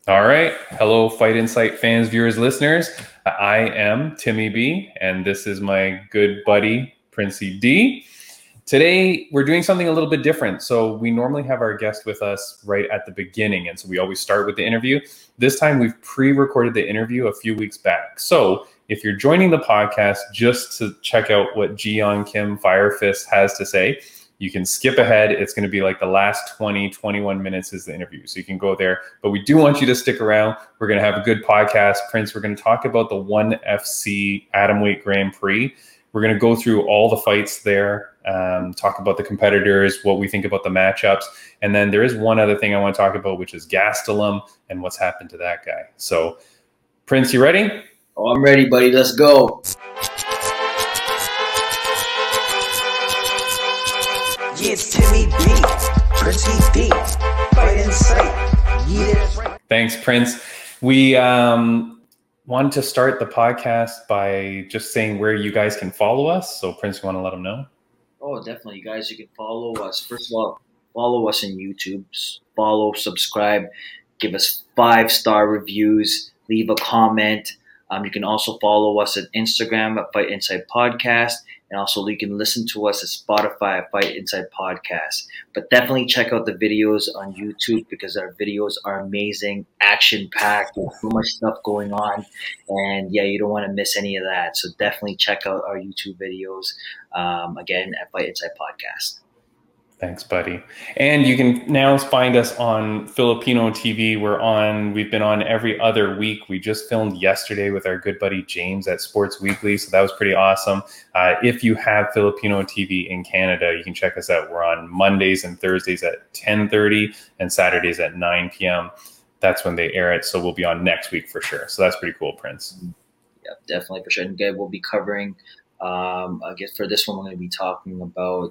All right. Hello, Fight Insight fans, viewers, listeners. I am Timmy B, and this is my good buddy, Princey D. Today, we're doing something a little bit different. So we normally have our guest with us right at the beginning, and so we always start with the interview. This time, we've pre-recorded the interview a few weeks back. So if you're joining the podcast just to check out what Jiyeon Kim Firefist has to say, you can skip ahead. It's going to be like the last 20, 21 minutes is the interview. So you can go there. But we do want you to stick around. We're going to have a good podcast. Prince, we're going to talk about the ONE FC Atomweight Grand Prix. We're going to go through all the fights there, talk about the competitors, what we think about the matchups. And then there is one other thing I want to talk about, which is Gastelum and what's happened to that guy. So, Prince, you ready? Oh, I'm ready, buddy. Let's go. Yeah, it's Timmy B, Princey D, Fight Insight. Yeah, that's right. Thanks, Prince. We wanted to start the podcast by just saying where you guys can follow us. So, Prince, you want to let them know? Oh, definitely. You guys, you can follow us. First of all, follow us on YouTube. Follow, subscribe, give us 5-star reviews, leave a comment. You can also follow us at Instagram at Fight Insight Podcast. And also you can listen to us at Spotify at Fight Insight Podcast. But definitely check out the videos on YouTube because our videos are amazing, action-packed, with so much stuff going on. And yeah, you don't want to miss any of that. So definitely check out our YouTube videos, again, at Fight Insight Podcast. Thanks, buddy. And you can now find us on Filipino TV. We've been on every other week. We just filmed yesterday with our good buddy James at Sports Weekly. So that was pretty awesome. If you have Filipino TV in Canada, you can check us out. We're on Mondays and Thursdays at 10:30 and Saturdays at 9 p.m. That's when they air it. So we'll be on next week for sure. So that's pretty cool, Prince. Yeah, definitely for sure. And again, we'll be covering, I guess for this one, we're going to be talking about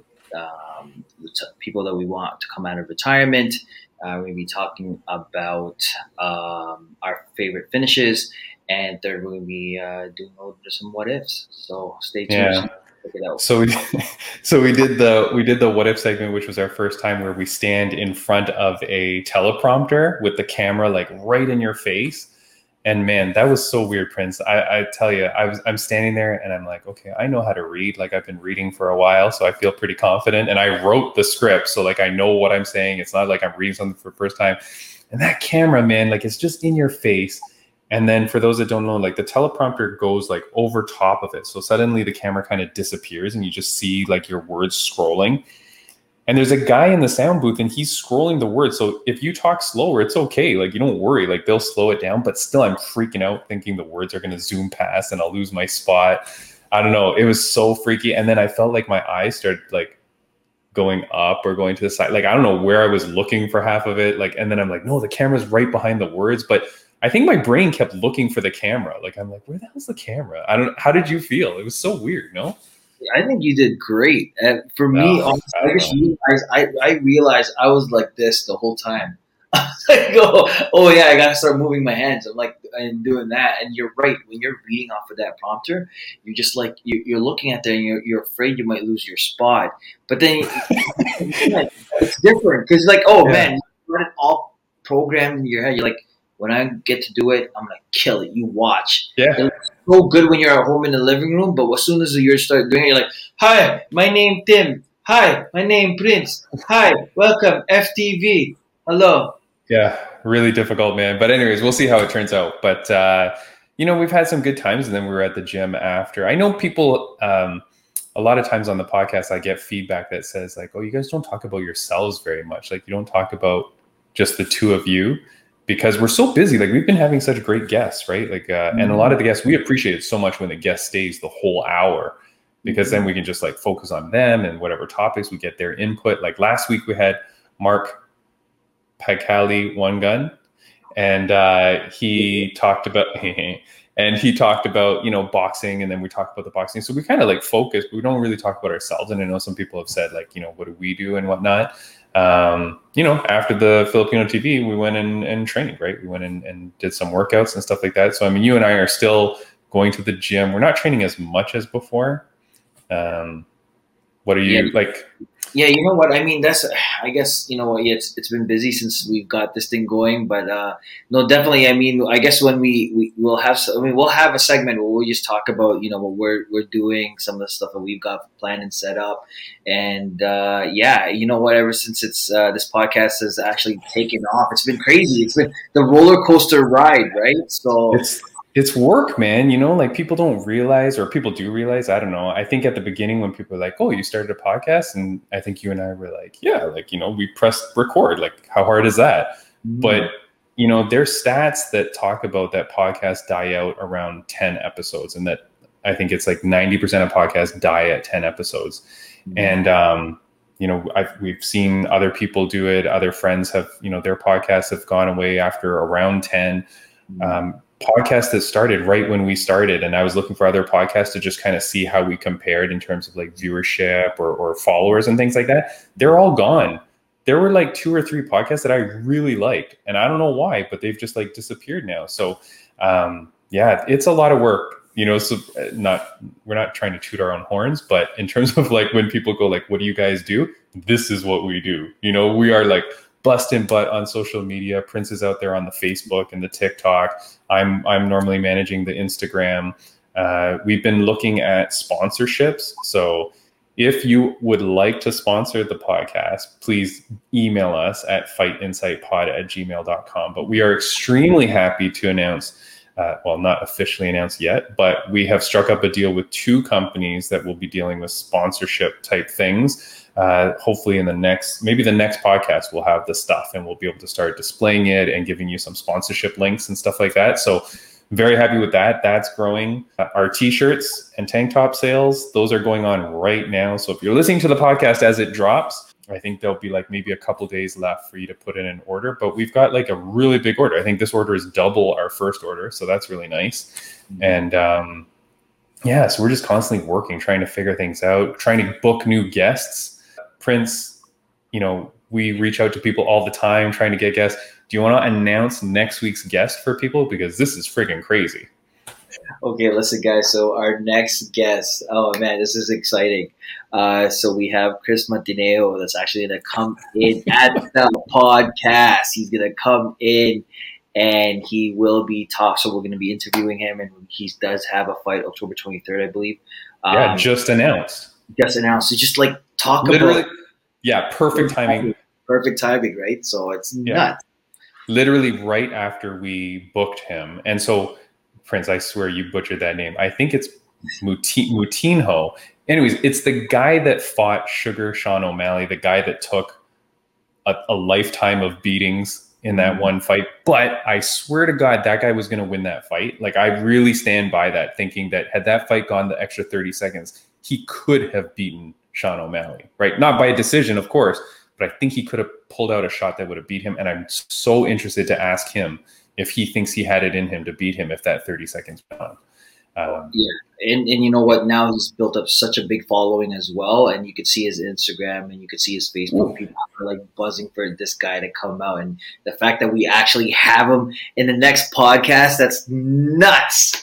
people that we want to come out of retirement. We're going to be talking about our favorite finishes, and third, we're going to be doing some what ifs. So stay tuned. Yeah. Check it out. So we did the what if segment, which was our first time where we stand in front of a teleprompter with the camera like right in your face. And man, that was so weird, Prince. I tell you, I'm standing there and I'm like, okay, I know how to read. Like I've been reading for a while, so I feel pretty confident. And I wrote the script, so like I know what I'm saying. It's not like I'm reading something for the first time. And that camera, man, like it's just in your face. And then for those that don't know, like the teleprompter goes like over top of it. So suddenly the camera kind of disappears and you just see like your words scrolling. And there's a guy in the sound booth and he's scrolling the words. So if you talk slower, it's okay. Like you don't worry, like they'll slow it down, but still I'm freaking out thinking the words are going to zoom past and I'll lose my spot. I don't know. It was so freaky. And then I felt like my eyes started like going up or going to the side. Like, I don't know where I was looking for half of it. Like, and then I'm like, no, the camera's right behind the words. But I think my brain kept looking for the camera. Like, I'm like, where the hell's the camera? how did you feel? It was so weird, no? I think you did great. For me, honestly, I realized I was like this the whole time. I was like, oh yeah, I gotta start moving my hands. I'm like, and doing that. And you're right. When you're reading off of that prompter, you're just like you're looking at that, and you're afraid you might lose your spot. But then it's different because like, oh man, you got it all programmed in your head. You're like, when I get to do it, I'm gonna kill it. You watch. Yeah. It's so good when you're at home in the living room, but as soon as you start doing it, you're like, hi, my name Tim. Hi, my name Prince. Hi, welcome FTV. Hello. Yeah, really difficult, man. But anyways, we'll see how it turns out. But we've had some good times, and then we were at the gym after. I know people. A lot of times on the podcast, I get feedback that says like, "Oh, you guys don't talk about yourselves very much. Like, you don't talk about just the two of you." Because we're so busy, like we've been having such great guests, right? Like, and a lot of the guests, we appreciate it so much when the guest stays the whole hour, because then we can just like focus on them and whatever topics we get their input. Like last week we had Mark Pagcali One Gun, and he talked about boxing, and then we talked about the boxing. So we kind of like focus, but we don't really talk about ourselves. And I know some people have said like, what do we do and whatnot. After the Filipino TV, we went and trained, right? We went and did some workouts and stuff like that. So, I mean, you and I are still going to the gym. We're not training as much as before. What are you like? Yeah, you know what? I mean, I guess, yeah, it's been busy since we've got this thing going, but no, definitely. I mean, I guess when we'll have, we'll have a segment where we'll just talk about, what we're doing, some of the stuff that we've got planned and set up. And yeah, you know what? Ever since this podcast has actually taken off, it's been crazy. It's been the roller coaster ride, right? So It's work, man. Like people don't realize, or people do realize. I don't know. I think at the beginning when people are like, "Oh, you started a podcast," and I think you and I were like, "Yeah, like we pressed record. Like, how hard is that?" Mm-hmm. But there's stats that talk about that podcasts die out around 10 episodes, and that I think it's like 90% of podcasts die at 10 episodes. Mm-hmm. And we've seen other people do it. Other friends have, their podcasts have gone away after around 10. Mm-hmm. Podcast that started right when we started, and I was looking for other podcasts to just kind of see how we compared in terms of like viewership or followers and things like that. They're all gone. There were like 2 or 3 podcasts that I really liked, and I don't know why, but they've just like disappeared now. So yeah, it's a lot of work, so we're not trying to toot our own horns, but in terms of like when people go like, what do you guys do? This is what we do. We are like busting butt on social media. Prince is out there on the Facebook and the TikTok. I'm normally managing the Instagram. We've been looking at sponsorships. So if you would like to sponsor the podcast, please email us at fightinsightpod@gmail.com. But we are extremely happy to announce, well, not officially announced yet, but we have struck up a deal with 2 companies that will be dealing with sponsorship type things. Hopefully maybe the next podcast we'll have the stuff and we'll be able to start displaying it and giving you some sponsorship links and stuff like that. So very happy with that. That's growing. Our t-shirts and tank top sales, those are going on right now. So if you're listening to the podcast as it drops, I think there'll be like maybe a couple days left for you to put in an order, but we've got like a really big order. I think this order is double our first order. So that's really nice. And, yeah, so we're just constantly working, trying to figure things out, trying to book new guests. Prince, we reach out to people all the time trying to get guests. Do you want to announce next week's guest for people? Because this is freaking crazy. Okay, listen, guys. So our next guest, oh man, this is exciting. So we have Chris Montenegro that's actually going to come in at the podcast. He's going to come in and he will be talk. So we're going to be interviewing him, and he does have a fight October 23rd, I believe. Yeah, just announced. So just like talk literally, about. Yeah, perfect timing. Perfect timing, right? So it's nuts. Literally right after we booked him. And so, Prince, I swear you butchered that name. I think it's Moutinho. Anyways, it's the guy that fought Sugar Sean O'Malley, the guy that took a lifetime of beatings in that one fight. But I swear to God, that guy was going to win that fight. Like, I really stand by that, thinking that had that fight gone the extra 30 seconds, he could have beaten Sean O'Malley, right? Not by a decision, of course, but I think he could have pulled out a shot that would have beat him. And I'm so interested to ask him if he thinks he had it in him to beat him if that 30 seconds went on. Yeah. And you know what? Now he's built up such a big following as well. And you could see his Instagram and you could see his Facebook. People are like buzzing for this guy to come out. And the fact that we actually have him in the next podcast, that's nuts.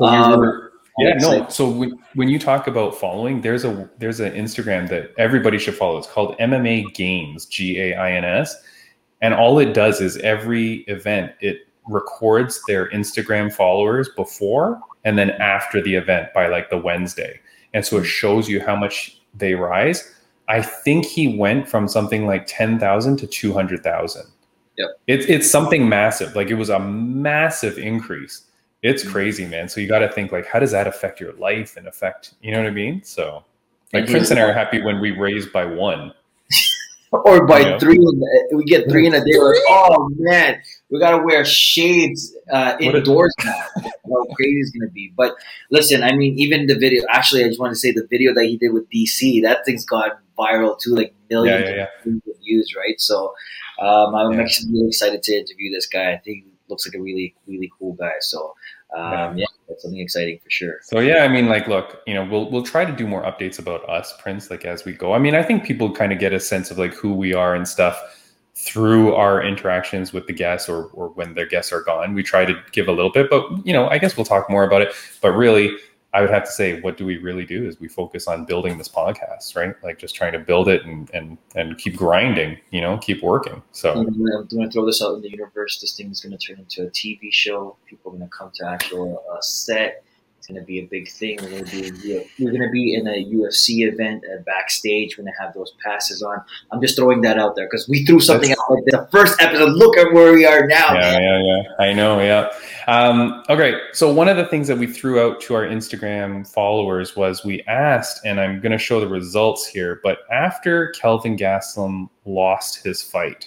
So when you talk about following, there's an Instagram that everybody should follow. It's called MMA Gains, GAINS. And all it does is every event, it records their Instagram followers before and then after the event by like the Wednesday. And so it shows you how much they rise. I think he went from something like 10,000 to 200,000. Yep. It's something massive. Like, it was a massive increase. It's crazy, man. So you got to think, like, how does that affect your life and affect, you know what I mean? So like Prince and I are happy when we raise by 1. Or by 3, we get 3 in a day. Like, oh man, we gotta wear shades indoors now. How crazy it's gonna be. But listen, I mean, even the video. Actually, I just want to say the video that he did with DC, that thing's gone viral too, like millions of views, right? So I'm actually really excited to interview this guy. I think he looks like a really, really cool guy. So that's something exciting for sure. So yeah, I mean, like, look, we'll try to do more updates about us, Prince, like as we go. I mean, I think people kind of get a sense of like who we are and stuff through our interactions with the guests or when their guests are gone. We try to give a little bit, but I guess we'll talk more about it. But really, I would have to say, what do we really do is we focus on building this podcast, right? Like just trying to build it and keep grinding, keep working. So I'm going to throw this out in the universe. This thing is going to turn into a TV show. People are going to come to actual set. It's going to be a big thing. We're going to be in a UFC event backstage. We're going to have those passes on. I'm just throwing that out there because we threw something out like the first episode. Look at where we are now. Yeah. I know. Yeah. Okay. So one of the things that we threw out to our Instagram followers was we asked, and I'm going to show the results here, but after Kelvin Gastelum lost his fight,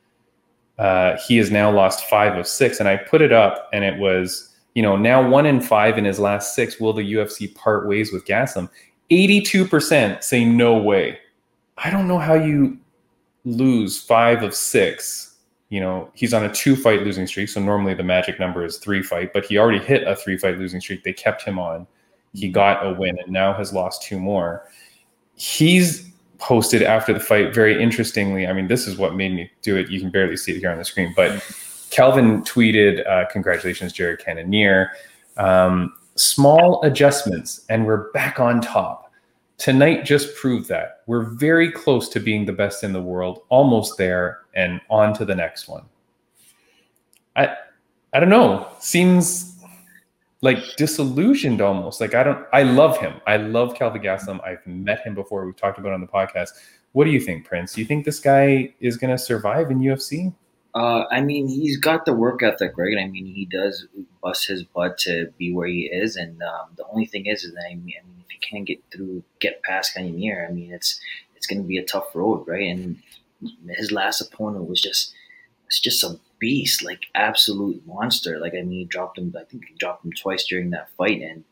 he has now lost 5 of 6. And I put it up and it was, now 1 in 5 in his last 6. Will the UFC part ways with Gastelum? 82% say no way. I don't know how you lose 5 of 6. He's on a 2-fight losing streak. So normally the magic number is 3-fight, but he already hit a 3-fight losing streak. They kept him on. He got a win and now has lost 2 more. He's posted after the fight, very interestingly. I mean, this is what made me do it. You can barely see it here on the screen, but Kelvin tweeted, congratulations, Jared Cannonier. Small adjustments, and we're back on top. Tonight just proved that. We're very close to being the best in the world, almost there, and on to the next one. I don't know. Seems like disillusioned almost. Like I love him. I love Kelvin Gastelum. I've met him before. We've talked about it on the podcast. What do you think, Prince? Do you think this guy is going to survive in UFC? I mean, he's got the work ethic, right? I mean, he does bust his butt to be where he is, and the only thing is that if you can't get past Cannonier, I mean, it's going to be a tough road, right? And his last opponent was just a beast, like absolute monster. Like, I mean, he dropped him. I think he dropped him twice during that fight, and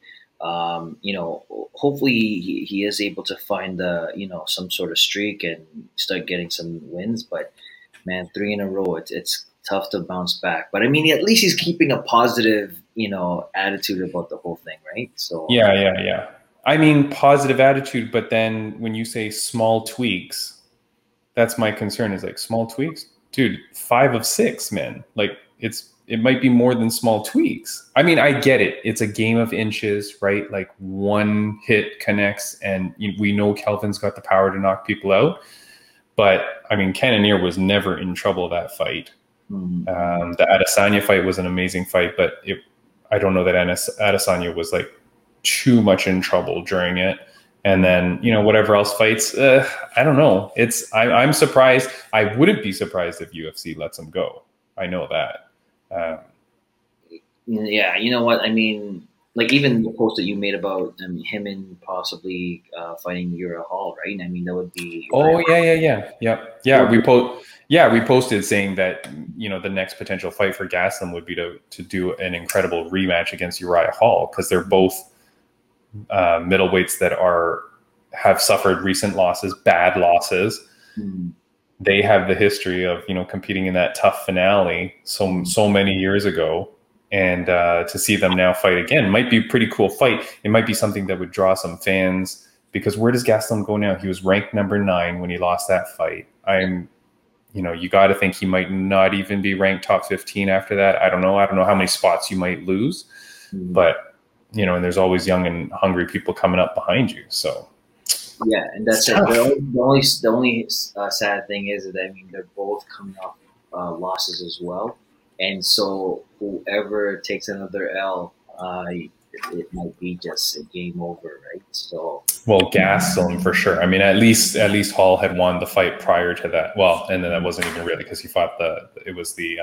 hopefully he is able to find some sort of streak and start getting some wins, but. Man, 3 in a row, it's tough to bounce back. But I mean, at least he's keeping a positive, attitude about the whole thing, right? So yeah. I mean, positive attitude, but then when you say small tweaks, that's my concern. Is like small tweaks, dude. 5 of 6, man. Like it might be more than small tweaks. I mean, I get it. It's a game of inches, right? Like one hit connects, and we know Kelvin's got the power to knock people out. But I mean, Cannonier was never in trouble that fight. Mm-hmm. The Adesanya fight was an amazing fight, but I don't know that Adesanya was like too much in trouble during it. And then whatever else fights, I don't know. I'm surprised. I wouldn't be surprised if UFC lets him go. I know that. Yeah, you know what I mean. Like even the post that you made about him and possibly fighting Uriah Hall, right? I mean, that would be. Oh yeah. We posted saying that the next potential fight for Gastelum would be to do an incredible rematch against Uriah Hall because they're both middleweights that have suffered recent losses, bad losses. Mm-hmm. They have the history of competing in that tough finale so many years ago. And to see them now fight again might be a pretty cool fight. It might be something that would draw some fans because where does Gastelum go now? He was ranked number 9 when he lost that fight. You got to think he might not even be ranked top 15 after that. I don't know how many spots you might lose, but and there's always young and hungry people coming up behind you. So yeah, and that's it. The only sad thing is that I mean they're both coming off losses as well. And so whoever takes another L, it might be just a game over, right? So Gastelum for sure. I mean, at least Hall had won the fight prior to that. Well, and then that wasn't even really because he fought it was the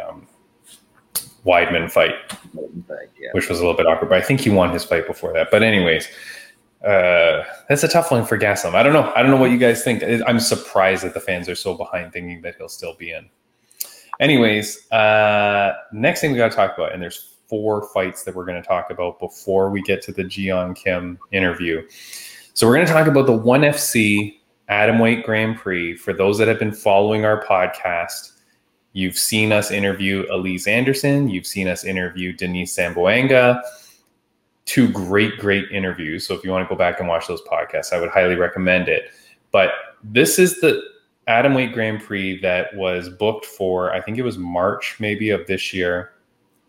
Weidman fight, which was a little bit awkward. But I think he won his fight before that. But anyways, that's a tough one for Gastelum. I don't know what you guys think. I'm surprised that the fans are so behind thinking that he'll still be in. Anyways, next thing we got to talk about, and there's 4 fights that we're going to talk about before we get to the Jeon Kim interview. So we're going to talk about the ONE FC Atomweight Grand Prix. For those that have been following our podcast, you've seen us interview Elise Anderson. You've seen us interview Denise Samboanga. 2 great interviews. So if you want to go back and watch those podcasts, I would highly recommend it. But this is the Atomweight Grand Prix that was booked for, I think it was March maybe of this year.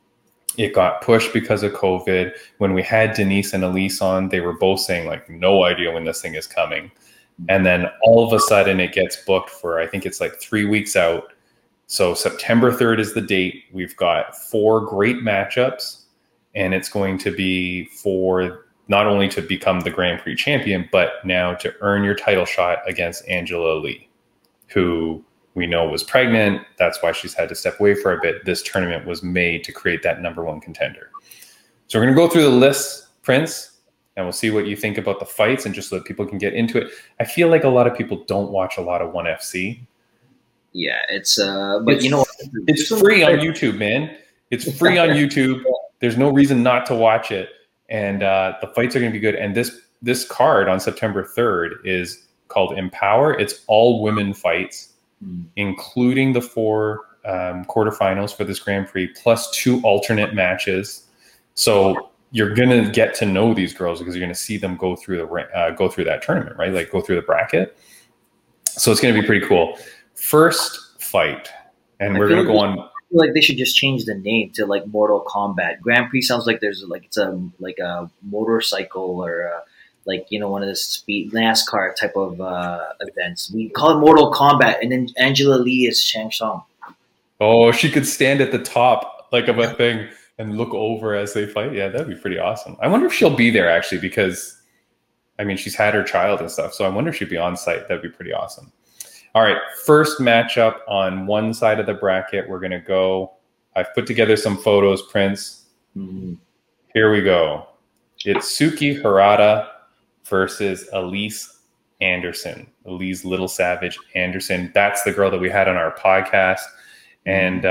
It got pushed because of COVID. When we had Denise and Elise on, they were both saying like, no idea when this thing is coming. And then all of a sudden it gets booked for, I think it's like 3 weeks out. So September 3rd is the date. We've got 4 great matchups, and it's going to be for not only to become the Grand Prix champion, but now to earn your title shot against Angela Lee, who we know was pregnant. That's why she's had to step away for a bit. This tournament was made to create that number 1 contender. So we're going to go through the list, Prince, and we'll see what you think about the fights, and just so that people can get into it. I feel like a lot of people don't watch a lot of ONE FC. Yeah, but you know, it's free on YouTube, man. It's free on YouTube. There's no reason not to watch it, and the fights are going to be good. And this card on September 3rd is called Empower. It's all women fights, including the 4 quarterfinals for this Grand Prix, plus 2 alternate matches. So you're going to get to know these girls because you're going to see them go through that tournament, right? Like go through the bracket. So it's going to be pretty cool. First fight, and we're going to go on. I feel like they should just change the name to like Mortal Kombat. Grand Prix sounds like it's a motorcycle or like, you know, one of the speed NASCAR type of events. We call it Mortal Kombat, and then Angela Lee is Shang Tsung. Oh, she could stand at the top like of a thing and look over as they fight. Yeah, that'd be pretty awesome. I wonder if she'll be there actually, because I mean, she's had her child and stuff. So I wonder if she'd be on site. That'd be pretty awesome. All right, first matchup on one side of the bracket. We're going to go. I've put together some photos, Prince. Mm-hmm. Here we go. It's Suki Harada versus Elise Anderson. Elise Little Savage Anderson. That's the girl that we had on our podcast. And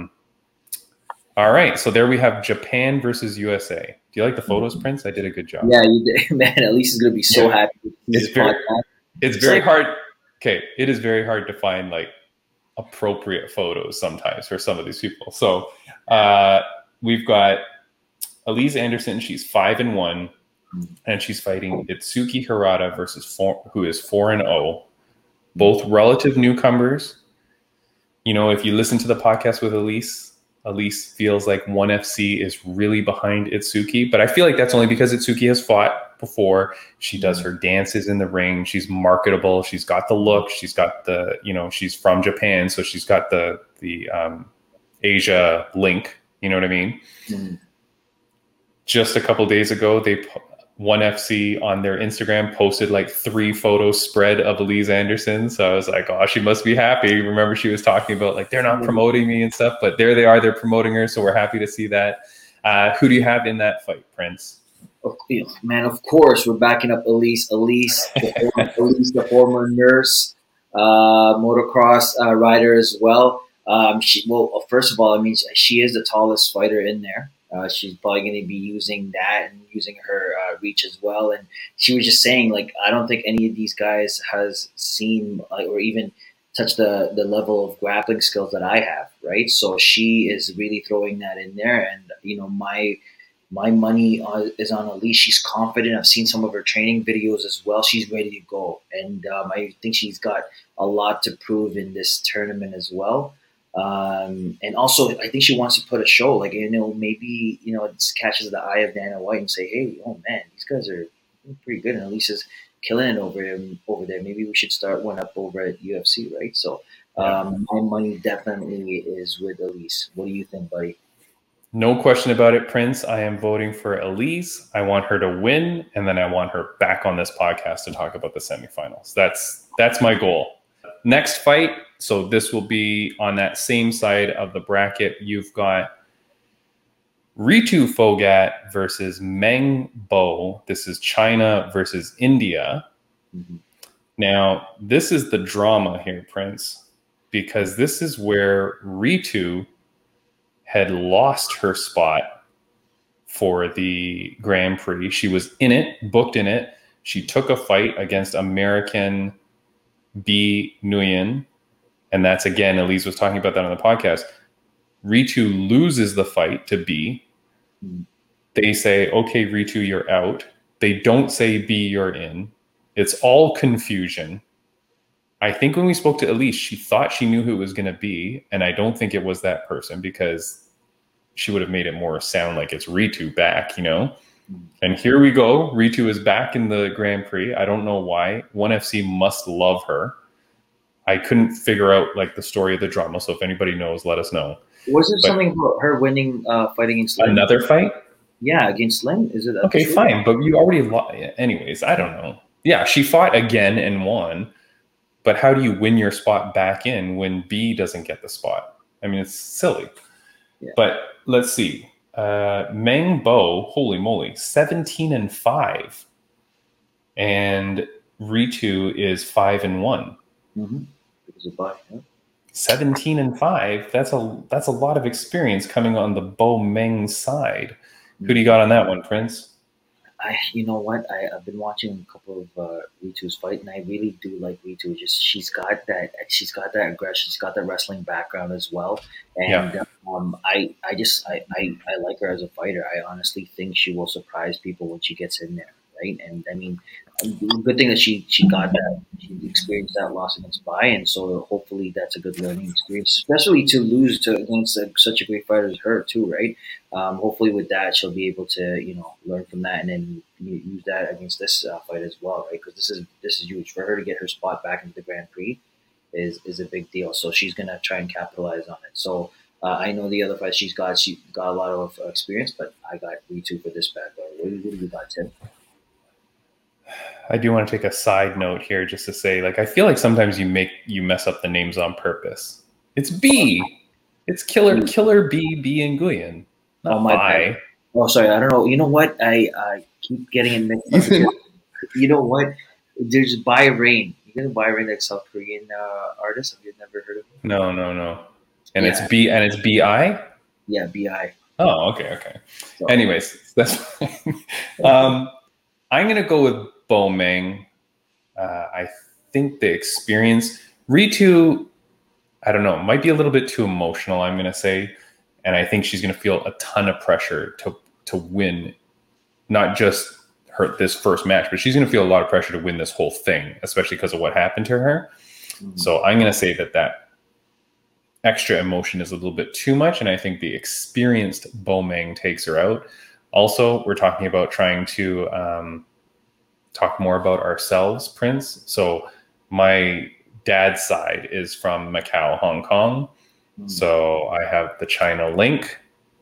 all right, so there we have Japan versus USA. Do you like the photos, Prince? I did a good job. Yeah, you did. Man, Elise is going to be so happy. It's very hard. Okay, it is very hard to find like appropriate photos sometimes for some of these people. So we've got Elise Anderson. She's 5-1, and she's fighting Itsuki Harada who is 4-0. Both relative newcomers. You know, if you listen to the podcast with Elise feels like ONE FC is really behind Itsuki, but I feel like that's only because Itsuki has fought before. She does her dances in the ring. She's marketable. She's got the look. She's got the, you know, she's from Japan, so she's got the Asia link. You know what I mean? Mm-hmm. Just a couple days ago, ONE FC on their Instagram posted like 3 photo spread of Elise Anderson. So I was like, oh, she must be happy. Remember, she was talking about like, they're not promoting me and stuff, but there they are. They're promoting her. So we're happy to see that. Who do you have in that fight, Prince? Man, of course, we're backing up Elise. Elise, the former nurse, motocross rider as well. First of all, I mean, she is the tallest fighter in there. She's probably going to be using that and using her reach as well. And she was just saying, like, I don't think any of these guys has seen or even touched the level of grappling skills that I have, right? So she is really throwing that in there. And, you know, my money is on Elise. She's confident. I've seen some of her training videos as well. She's ready to go. And I think she's got a lot to prove in this tournament as well. And also, I think she wants to put a show, like, you know, maybe, you know, it catches the eye of Dana White and say, hey, oh man, these guys are pretty good, and Elise is killing it over there. Maybe we should start one up over at UFC, right? So my money definitely is with Elise. What do you think, buddy? No question about it, Prince. I am voting for Elise. I want her to win, and then I want her back on this podcast to talk about the semifinals. That's my goal. Next fight, so this will be on that same side of the bracket. You've got Ritu Phogat versus Meng Bo. This is China versus India. Mm-hmm. Now, this is the drama here, Prince, because this is where Ritu had lost her spot for the Grand Prix. She was in it, booked in it. She took a fight against American B. Nguyen. And that's, again, Elise was talking about that on the podcast. Ritu loses the fight to B. They say, okay, Ritu, you're out. They don't say B, you're in. It's all confusion. I think when we spoke to Elise, she thought she knew who it was going to be. And I don't think it was that person, because she would have made it more sound like it's Ritu back, you know. And here we go. Ritu is back in the Grand Prix. I don't know why. ONE FC must love her. I couldn't figure out like the story of the drama. So if anybody knows, let us know. Was it something about her winning fight against Lynn? Another fight? Yeah, against Lynn. Is it okay? True? Fine, but you already lost. Anyways, I don't know. Yeah, she fought again and won. But how do you win your spot back in when B doesn't get the spot? I mean, it's silly. Yeah. But let's see. Meng Bo, holy moly, 17-5, and Ritu is 5-1. Mm-hmm. Because of bye, yeah. 17-5. That's a lot of experience coming on the Bo Meng side. Who do you got on that one, Prince? You know what? I've been watching a couple of Ritu's fight, and I really do like Ritu. Just she's got that aggression, she's got that wrestling background as well, and yeah. I like her as a fighter. I honestly think she will surprise people when she gets in there, right? And I mean, good thing that she got that, she experienced that loss against Bai, and so hopefully that's a good learning experience, especially to lose against such a great fighter as her too, right? Hopefully with that she'll be able to learn from that and then use that against this fight as well, right? Because this is huge for her to get her spot back into the Grand Prix is a big deal. So she's gonna try and capitalize on it. So I know the other fight she got a lot of experience, but I got Ritu for this bad boy. What do you got, Tim? I do want to take a side note here just to say, like, I feel like sometimes you mess up the names on purpose. It's B. It's Killer B and Nguyen. Not I. Oh, sorry. I don't know. You know what? I keep getting it mixed up. You know what? There's Bai Rain. You know Bai Rain, that South Korean artist? Have you never heard of him? No. And yeah. It's B and it's B-I? Yeah, B-I. Oh, okay. So, anyways, that's fine. I'm going to go with Bo Meng. I think the experience, Ritu, I don't know, might be a little bit too emotional, I'm going to say. And I think she's going to feel a ton of pressure to win, not just this first match, but she's going to feel a lot of pressure to win this whole thing, especially because of what happened to her. Mm-hmm. So I'm going to say that extra emotion is a little bit too much. And I think the experienced Bo Meng takes her out. Also, we're talking about trying to talk more about ourselves, Prince. So my dad's side is from Macau, Hong Kong. So I have the China link,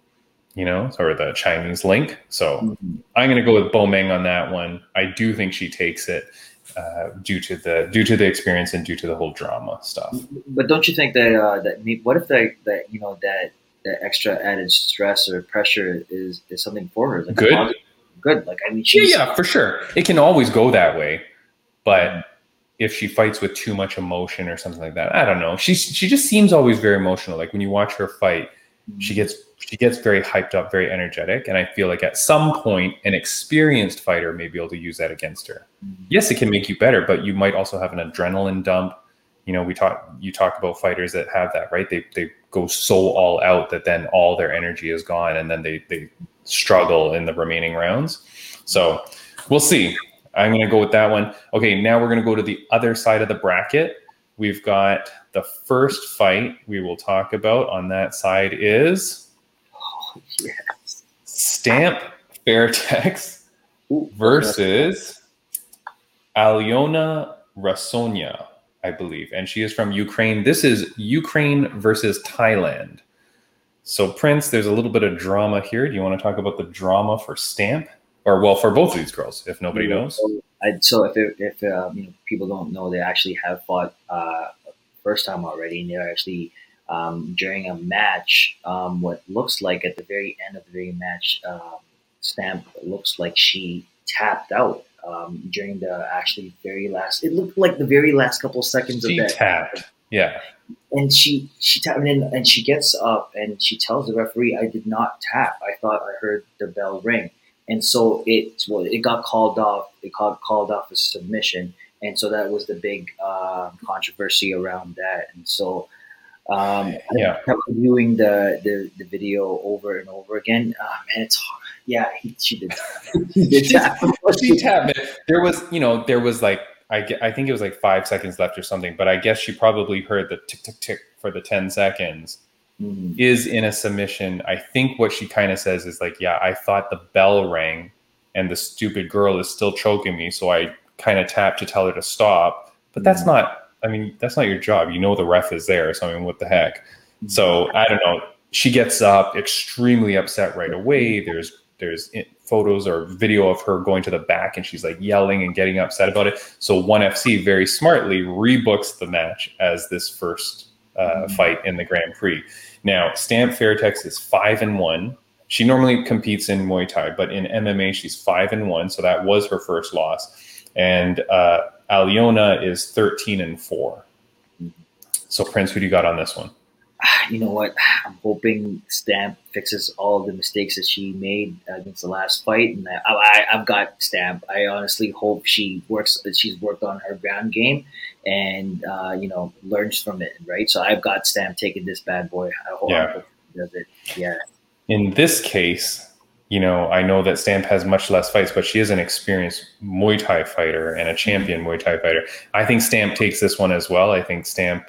or the Chinese link. So I'm going to go with Bo Meng on that one. I do think she takes it due to the experience and due to the whole drama stuff. But don't you think that what if that extra added stress or pressure is something for her? Like good. Like, I mean, yeah, for sure. It can always go that way, but if she fights with too much emotion or something like that, I don't know. She just seems always very emotional. Like when you watch her fight, she gets very hyped up, very energetic, and I feel like at some point an experienced fighter may be able to use that against her. Yes, it can make you better, but you might also have an adrenaline dump. You talk about fighters that have that, right? They go so all out that then all their energy is gone, and then they struggle in the remaining rounds. So we'll see. I'm going to go with that one. Okay, now we're going to go to the other side of the bracket. We've got the first fight we will talk about on that side is Stamp Fairtex versus Alyona Rasonia, I believe. And she is from Ukraine. This is Ukraine versus Thailand. So, Prince, there's a little bit of drama here. Do you want to talk about the drama for Stamp? Or, well, for both of these girls, if nobody knows. So if people don't know, they actually have fought first time already, and they're actually during a match. What looks like at the very end of the very match, Stamp looks like she tapped out during the actually very last. It looked like the very last couple seconds of that. She tapped, yeah. And she tapped in, and she gets up and she tells the referee, "I did not tap. I thought I heard the bell ring." And so it got called off. It got called off as submission, and so that was the big controversy around that. And so I kept viewing the video over and over again. Man, it's hard. Yeah, she did. She did tap. She tapped. There was like I think it was like 5 seconds left or something. But I guess she probably heard the tick tick tick for the 10 seconds, is in a submission. I think what she kind of says is like, yeah, I thought the bell rang and the stupid girl is still choking me. So I kind of tapped to tell her to stop. But that's not, I mean, that's not your job. You know, the ref is there. So I mean, what the heck? So I don't know. She gets up extremely upset right away. There's photos or video of her going to the back and she's like yelling and getting upset about it. So ONE FC very smartly rebooks the match as this first fight in the Grand Prix. Now, Stamp Fairtex is 5-1. She normally competes in Muay Thai, but in MMA she's 5-1. So that was her first loss. And Aliona is 13-4. So Prince, who do you got on this one? You know what? I'm hoping Stamp fixes all the mistakes that she made against the last fight, and I've got Stamp. I honestly hope she's worked on her ground game, and learns from it. Right. So I've got Stamp taking this bad boy. I hope she does it. Yeah. In this case, I know that Stamp has much less fights, but she is an experienced Muay Thai fighter and a champion Muay Thai fighter. I think Stamp takes this one as well. I think Stamp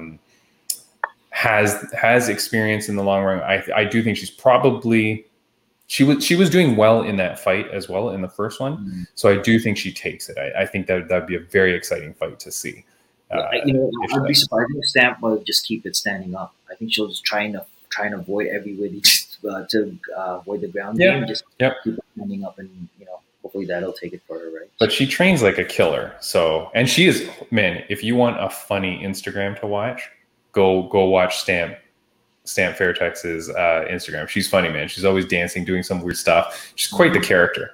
has experience in the long run. I do think she's probably she was doing well in that fight as well in the first one. So I do think she takes it. I think that'd be a very exciting fight to see. I'd be surprised if Stamp will just keep it standing up. I think she'll just try and avoid every way to avoid the ground game. Just keep it standing up, and hopefully that'll take it for her, right? But she trains like a killer. So, and she is, man, if you want a funny Instagram to watch, go watch Stamp Fairtex's Instagram. She's funny, man. She's always dancing, doing some weird stuff. She's quite the character.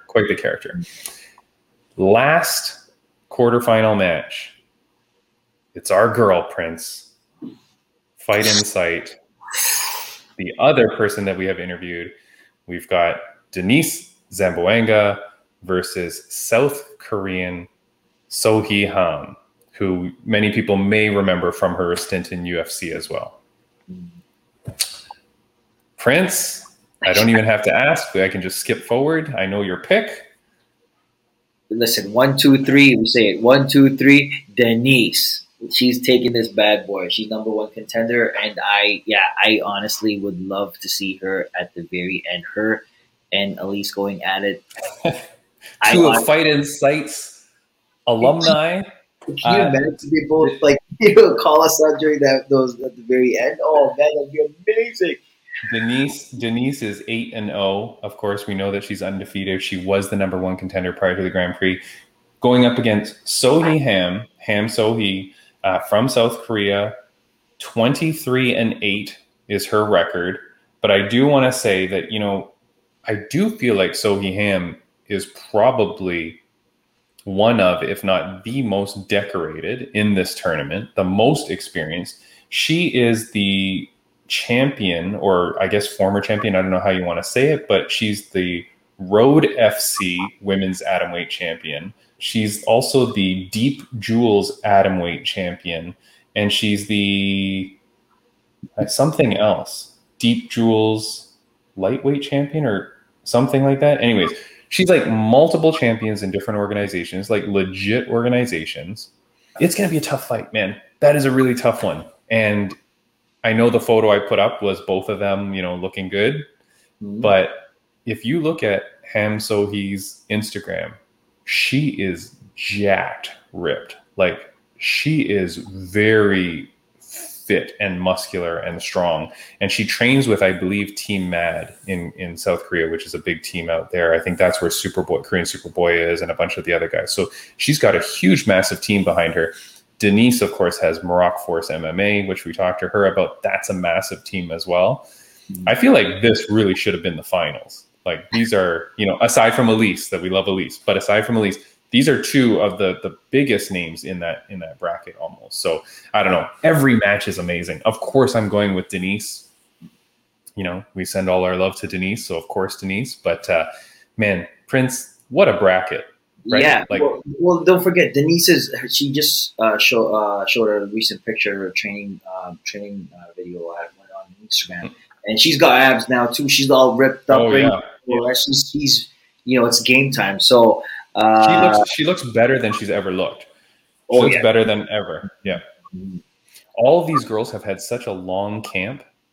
Last quarterfinal match. It's our girl, Prince. Fight in sight. The other person that we have interviewed, we've got Denise Zamboanga versus South Korean So-hee Han, who many people may remember from her stint in UFC as well. Prince, I don't even have to ask. I can just skip forward. I know your pick. Listen, 1, 2, 3. We say it. 1, 2, 3. Denise. She's taking this bad boy. She's #1 contender, and I honestly would love to see her at the very end. Her and Elise going at it. To a Fight in Sight's alumni. Can you imagine they both call us out during those at the very end? Oh man, that'd be amazing. Denise is 8-0. Of course, we know that she's undefeated. She was the #1 contender prior to the Grand Prix, going up against So-hee Ham So-hee from South Korea. 23-8 is her record. But I do want to say that I do feel like So-hee Ham is probably one of, if not the most decorated in this tournament, the most experienced. She is the champion, or I guess former champion. I don't know how you want to say it, but she's the Road FC Women's Atomweight Champion. She's also the Deep Jewels Atomweight Champion, and she's the something else, Deep Jewels Lightweight Champion or something like that. Anyways, she's like multiple champions in different organizations, like legit organizations. It's going to be a tough fight, man. That is a really tough one. And I know the photo I put up was both of them, looking good. But if you look at Ham So-hee's Instagram, she is jacked, ripped. Like, she is very fit and muscular and strong. And she trains with, I believe, Team Mad in South Korea, which is a big team out there. I think that's where Korean Superboy is and a bunch of the other guys. So she's got a huge, massive team behind her. Denise, of course, has Morocco Force MMA, which we talked to her about. That's a massive team as well. I feel like this really should have been the finals. Like, these are, aside from Elise, that we love Elise, but aside from Elise, these are two of the biggest names in that bracket almost. So I don't know. Every match is amazing. Of course, I'm going with Denise. We send all our love to Denise. So of course, Denise. But man, Prince, what a bracket. Right? Yeah. Well, don't forget, Denise she just showed a recent picture of her training video went on Instagram. And she's got abs now too. She's all ripped up. Oh, yeah. She's it's game time. So she looks better than she's ever looked. She looks better than ever. Yeah. All of these girls have had such a long camp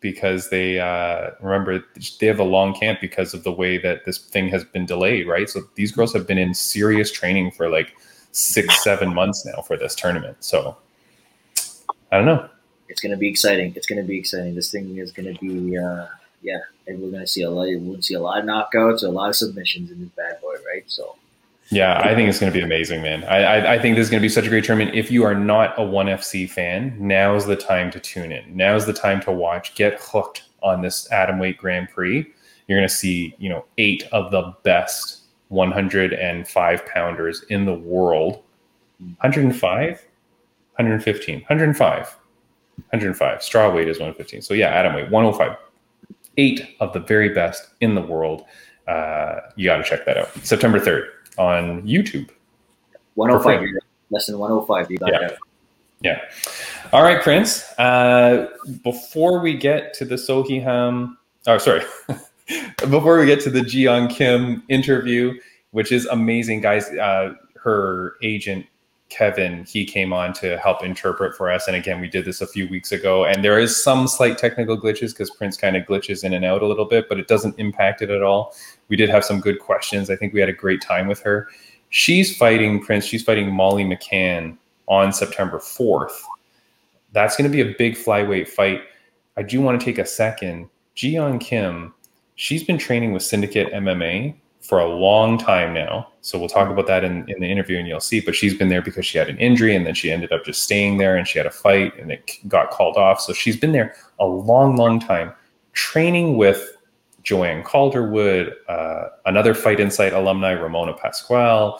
because they remember they have a long camp because of the way that this thing has been delayed, right? So these girls have been in serious training for like 6-7 months now for this tournament. So I don't know. It's going to be exciting. It's going to be exciting. This thing is going to be, and we're going to see a lot. We're going to see a lot of knockouts, a lot of submissions in this bad boy, right? So, yeah, I think it's going to be amazing, man. I think this is going to be such a great tournament. If you are not a ONE FC fan, now's the time to tune in. Now's the time to watch. Get hooked on this atomweight Grand Prix. You're going to see, 8 of the best 105 pounders in the world. 105, 115, 105. 105. Straw weight is 115. So yeah, atomweight 105. 8 of the very best in the world. You got to check that out. September 3rd on YouTube. 105. Less than 105. You got that. Yeah. All right, Prince. Before we get to the Sohee before we get to the Jeon Kim interview, which is amazing, guys. Her agent Kevin, he came on to help interpret for us. And again, we did this a few weeks ago, and there is some slight technical glitches because Prince kind of glitches in and out a little bit, but it doesn't impact it at all. We did have some good questions. I think we had a great time with her. She's fighting Prince. She's fighting Molly McCann on September 4th. That's going to be a big flyweight fight. I do want to take a second. Jeon Kim, she's been training with Syndicate MMA for a long time now. So we'll talk about that in the interview and you'll see, but she's been there because she had an injury and then she ended up just staying there and she had a fight and it got called off. So she's been there a long, long time training with Joanne Calderwood, another Fight Insight alumni, Ramona Pasquale.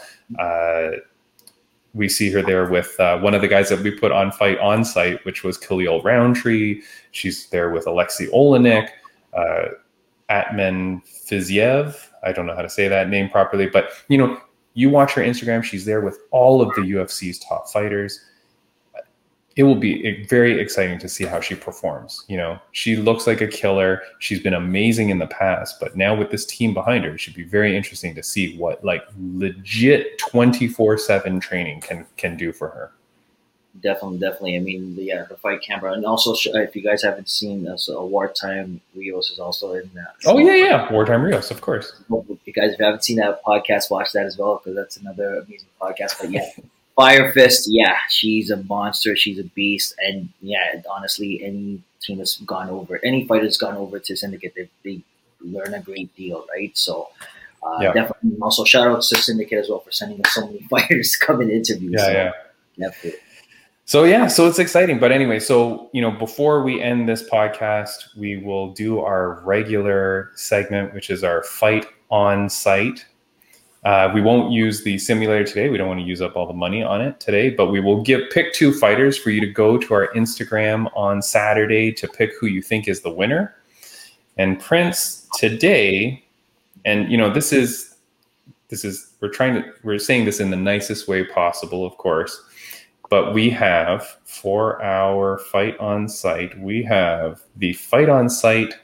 We see her there with one of the guys that we put on Fight On Site, which was Khalil Roundtree. She's there with Alexei Olenek, Atman Fiziev. I don't know how to say that name properly, but you watch her Instagram, she's there with all of the UFC's top fighters. It will be very exciting to see how she performs. She looks like a killer. She's been amazing in the past, but now with this team behind her, it should be very interesting to see what legit 24/7 training can do for her. Definitely. I mean, the fight camera, and also if you guys haven't seen us, Wartime Rios is also in that. So, Wartime Rios, of course. You guys, if you haven't seen that podcast, watch that as well because that's another amazing podcast. But yeah, Fire Fist, she's a monster, she's a beast, and honestly, any team that's gone over, any fighter that's gone over to Syndicate, they learn a great deal, right? So. Definitely. Also, shout out to Syndicate as well for sending us so many fighters to come and interview. Definitely. So it's exciting. But anyway, before we end this podcast, we will do our regular segment, which is our Fight On Site. We won't use the simulator today. We don't want to use up all the money on it today, but we will pick 2 fighters for you to go to our Instagram on Saturday to pick who you think is the winner. And Prince, today, and this is we're saying this in the nicest way possible, of course. But we have, for our Fight On Site, we have the Fight On Site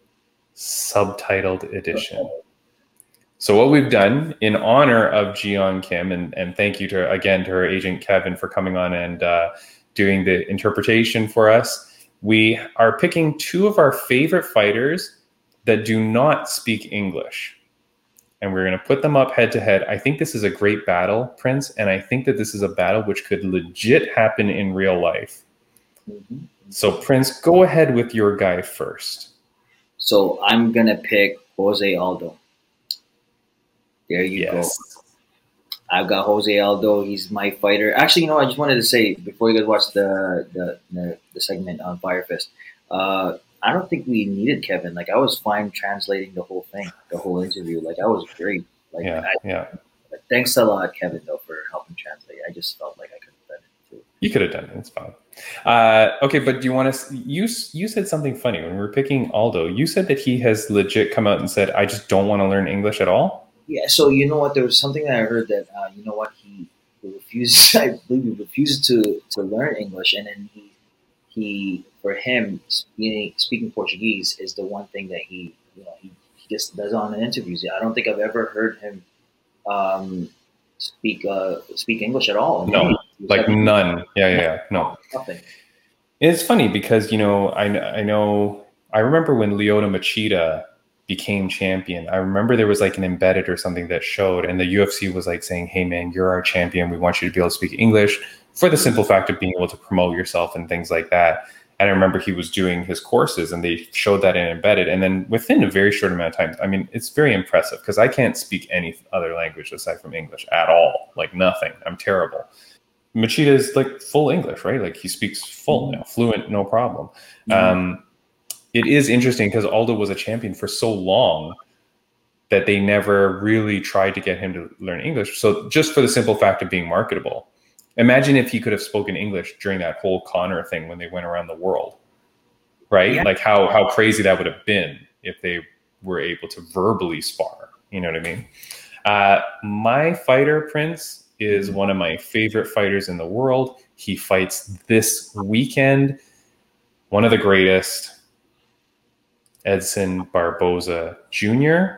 subtitled edition. So what we've done in honor of Jeon Kim, and thank you to her agent Kevin for coming on and doing the interpretation for us, we are picking 2 of our favorite fighters that do not speak English. And we're going to put them up head to head. I think this is a great battle, Prince, and I think that this is a battle which could legit happen in real life. Mm-hmm. So, Prince, go ahead with your guy first. So, I'm going to pick Jose Aldo. There you go. I've got Jose Aldo. He's my fighter. Actually, I just wanted to say, before you guys watch the segment on Fire Fist, I don't think we needed Kevin. I was fine translating the whole thing, the whole interview. I was great. Thanks a lot, Kevin, though, for helping translate. I just felt like I could have done it too. You could have done it. It's fine. Okay, but do you want to? You said something funny when we were picking Aldo. You said that he has legit come out and said, "I just don't want to learn English at all." Yeah. So you know what? There was something that I heard that he refused. I believe he refused to learn English, and then he for him speaking Portuguese is the one thing that he just does on the interviews. I don't think I've ever heard him speak English at all. No, none. Yeah. No. Nothing. It's funny because I know I remember when Lyoto Machida became champion, I remember there was like an embedded or something that showed, and the UFC was like saying, hey man, you're our champion. We want you to be able to speak English for the simple fact of being able to promote yourself and things like that. And I remember he was doing his courses and they showed that in embedded. And then within a very short amount of time, I mean, it's very impressive because I can't speak any other language aside from English at all, like nothing. I'm terrible. Machida is like full English, right? Like he speaks full, fluent, no problem. It is interesting because Aldo was a champion for so long that they never really tried to get him to learn English. So just for the simple fact of being marketable, imagine if he could have spoken English during that whole Conor thing when they went around the world, right? Yeah. Like how crazy that would have been if they were able to verbally spar. You know what I mean? My fighter, Prince, is one of my favorite fighters in the world. He fights this weekend. One of the greatest, Edson Barboza Jr.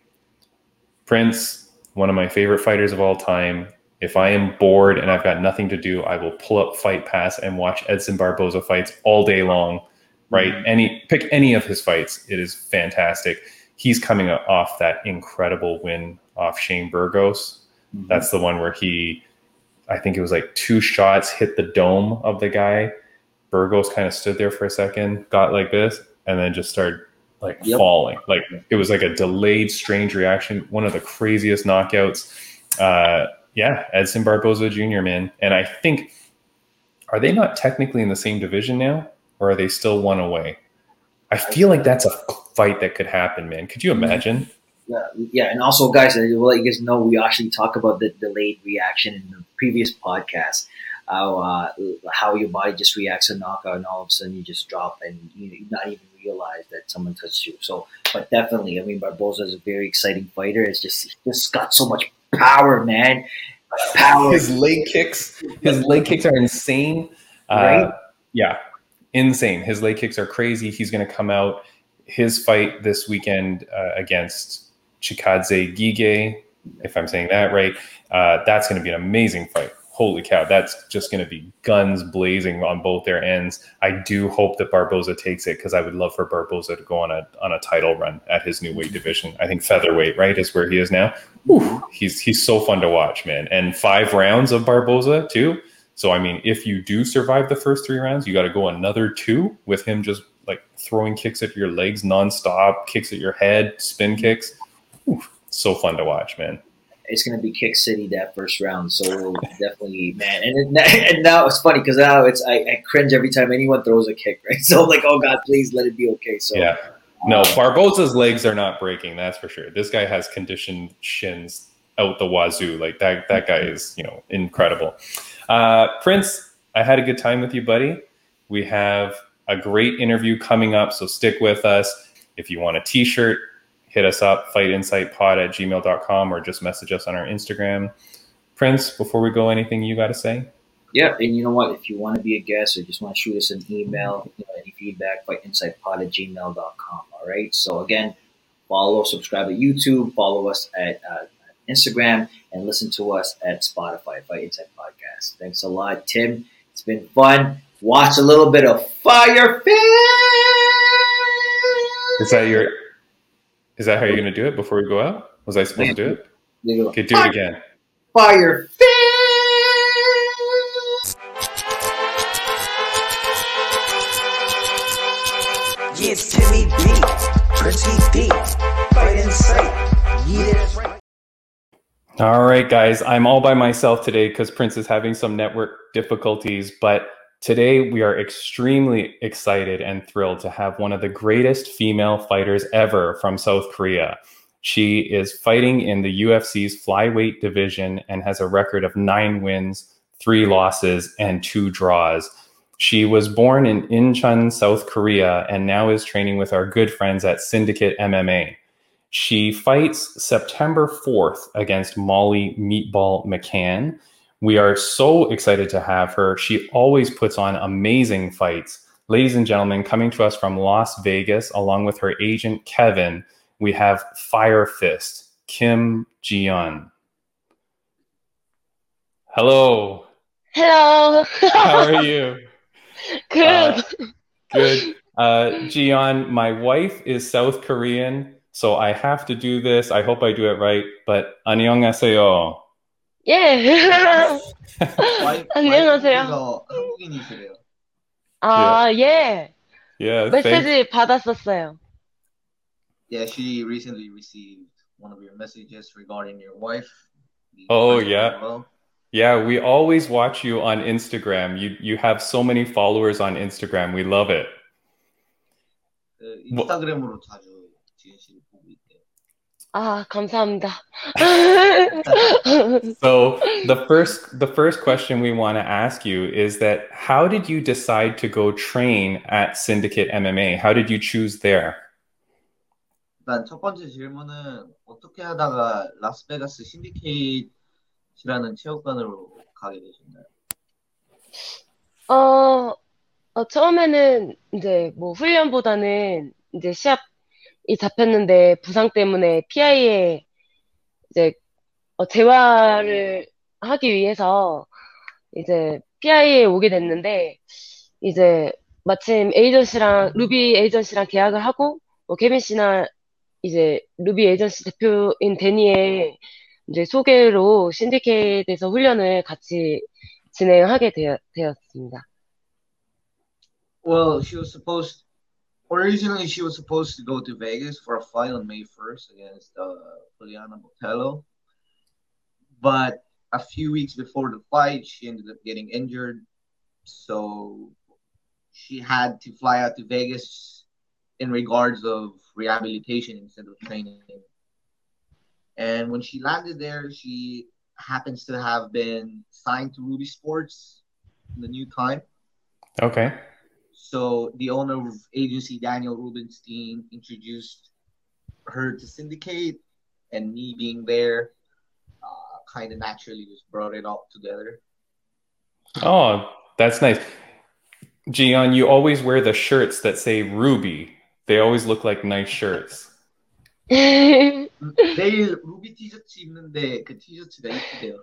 Prince, one of my favorite fighters of all time. If I am bored and I've got nothing to do, I will pull up Fight Pass and watch Edson Barboza fights all day long, right? Pick any of his fights. It is fantastic. He's coming off that incredible win off Shane Burgos. That's the one where I think it was like 2 shots hit the dome of the guy. Burgos kind of stood there for a second, got like this, and then just started like falling. Like it was like a delayed, strange reaction. One of the craziest knockouts. Edson Barboza Jr., man. And I think, are they not technically in the same division now? Or are they still one away? I feel like that's a fight that could happen, man. Could you imagine? Yeah. And also, guys, we'll let you guys know we actually talk about the delayed reaction in the previous podcast. How your body just reacts to knockout and all of a sudden you just drop and you not even realize that someone touched you. So, but definitely, I mean, Barboza is a very exciting fighter. He just got so much power, man. Power. His leg kicks are insane. Right? Yeah, insane. His leg kicks are crazy. He's going to come out. His fight this weekend against Chikadze Gige, if I'm saying that right, that's going to be an amazing fight. Holy cow, that's just going to be guns blazing on both their ends. I do hope that Barboza takes it because I would love for Barboza to go on a title run at his new weight division. I think featherweight, right, is where he is now. Whew, he's so fun to watch, man. And 5 rounds of Barboza too. So, I mean, if you do survive the first 3 rounds, you got to go another 2 with him just like throwing kicks at your legs nonstop, kicks at your head, spin kicks. Whew, so fun to watch, man. It's going to be kick city that first round. So definitely, man. And now it's funny because now I cringe every time anyone throws a kick, right? So I'm like, oh God, please let it be okay. So yeah, no, Barboza's legs are not breaking. That's for sure. This guy has conditioned shins out the wazoo. Like that guy is, incredible. Prince, I had a good time with you, buddy. We have a great interview coming up. So stick with us. If you want a t-shirt, hit us up, fightinsightpod@gmail.com, or just message us on our Instagram. Prince, before we go, anything you got to say? Yeah, and you know what? If you want to be a guest or just want to shoot us an email, any feedback, fightinsightpod@gmail.com. All right. So again, subscribe at YouTube, follow us at Instagram, and listen to us at Spotify, Fight Insight Podcast. Thanks a lot, Tim. It's been fun. Watch a little bit of Fire Fist. Is that how you're going to do it before we go out? Was I supposed to do it? Okay, do it again. Fire Fist! Yeah, it's Timmy B, Pretty D, Fight Insight. Yeah, that's right. All right, guys. I'm all by myself today because Prince is having some network difficulties, but today we are extremely excited and thrilled to have one of the greatest female fighters ever from South Korea. She is fighting in the UFC's flyweight division and has a record of 9 wins, 3 losses, and 2 draws. She was born in Incheon, South Korea, and now is training with our good friends at Syndicate MMA. She fights September 4th against Molly Meatball McCann. We are so excited to have her. She always puts on amazing fights. Ladies and gentlemen, coming to us from Las Vegas, along with her agent, Kevin, we have Fire Fist, Kim Ji-yeon. Hello. Hello. How are you? Good. Good. Gian, my wife is South Korean, so I have to do this. I hope I do it right. But 안녕하세요. 예. 안녕하세요. 와이프분께서 한국인이시래요. Yeah, 아, 예. yeah. Thanks. 메시지 받았었어요. Yeah, she recently received one of your messages regarding your wife. Oh, Doing yeah. well. Yeah, we always watch you on Instagram. You have so many followers on Instagram. We love it. Well, 인스타그램으로 자주 지은 씨를 보고 있대요. 아, 감사합니다. so the first question we want to ask you is that how did you decide to go train at Syndicate MMA? How did you choose there? 일단 첫 번째 질문은 어떻게 하다가 라스베가스 신디케이트라는 체육관으로 가게 되셨나요? 처음에는 이제 뭐 훈련보다는 이제 시합이 잡혔는데 부상 때문에 PI에 이제 재활을 하기 위해서 이제 PI에 오게 됐는데 이제 마침 루비 에이전시랑 계약을 하고 뭐 케빈 씨나 이제 루비 에이전시 대표인 데니의 이제 소개로 신디케이트에서 훈련을 같이 진행하게 되었습니다. Well, originally she was supposed to go to Vegas for a fight on May 1st against Juliana Botello. But a few weeks before the fight, she ended up getting injured. So she had to fly out to Vegas in regards of rehabilitation instead of training. And when she landed there, she happens to have been signed to Ruby Sports in the new time. Okay. So the owner of agency, Daniel Rubenstein, introduced her to Syndicate, and me being there kind of naturally just brought it all together. Oh, that's nice. Gian, you always wear the shirts that say Ruby. They always look like nice shirts. 내일 루비 티셔츠 입는데 그 티셔츠가 이쁘대요.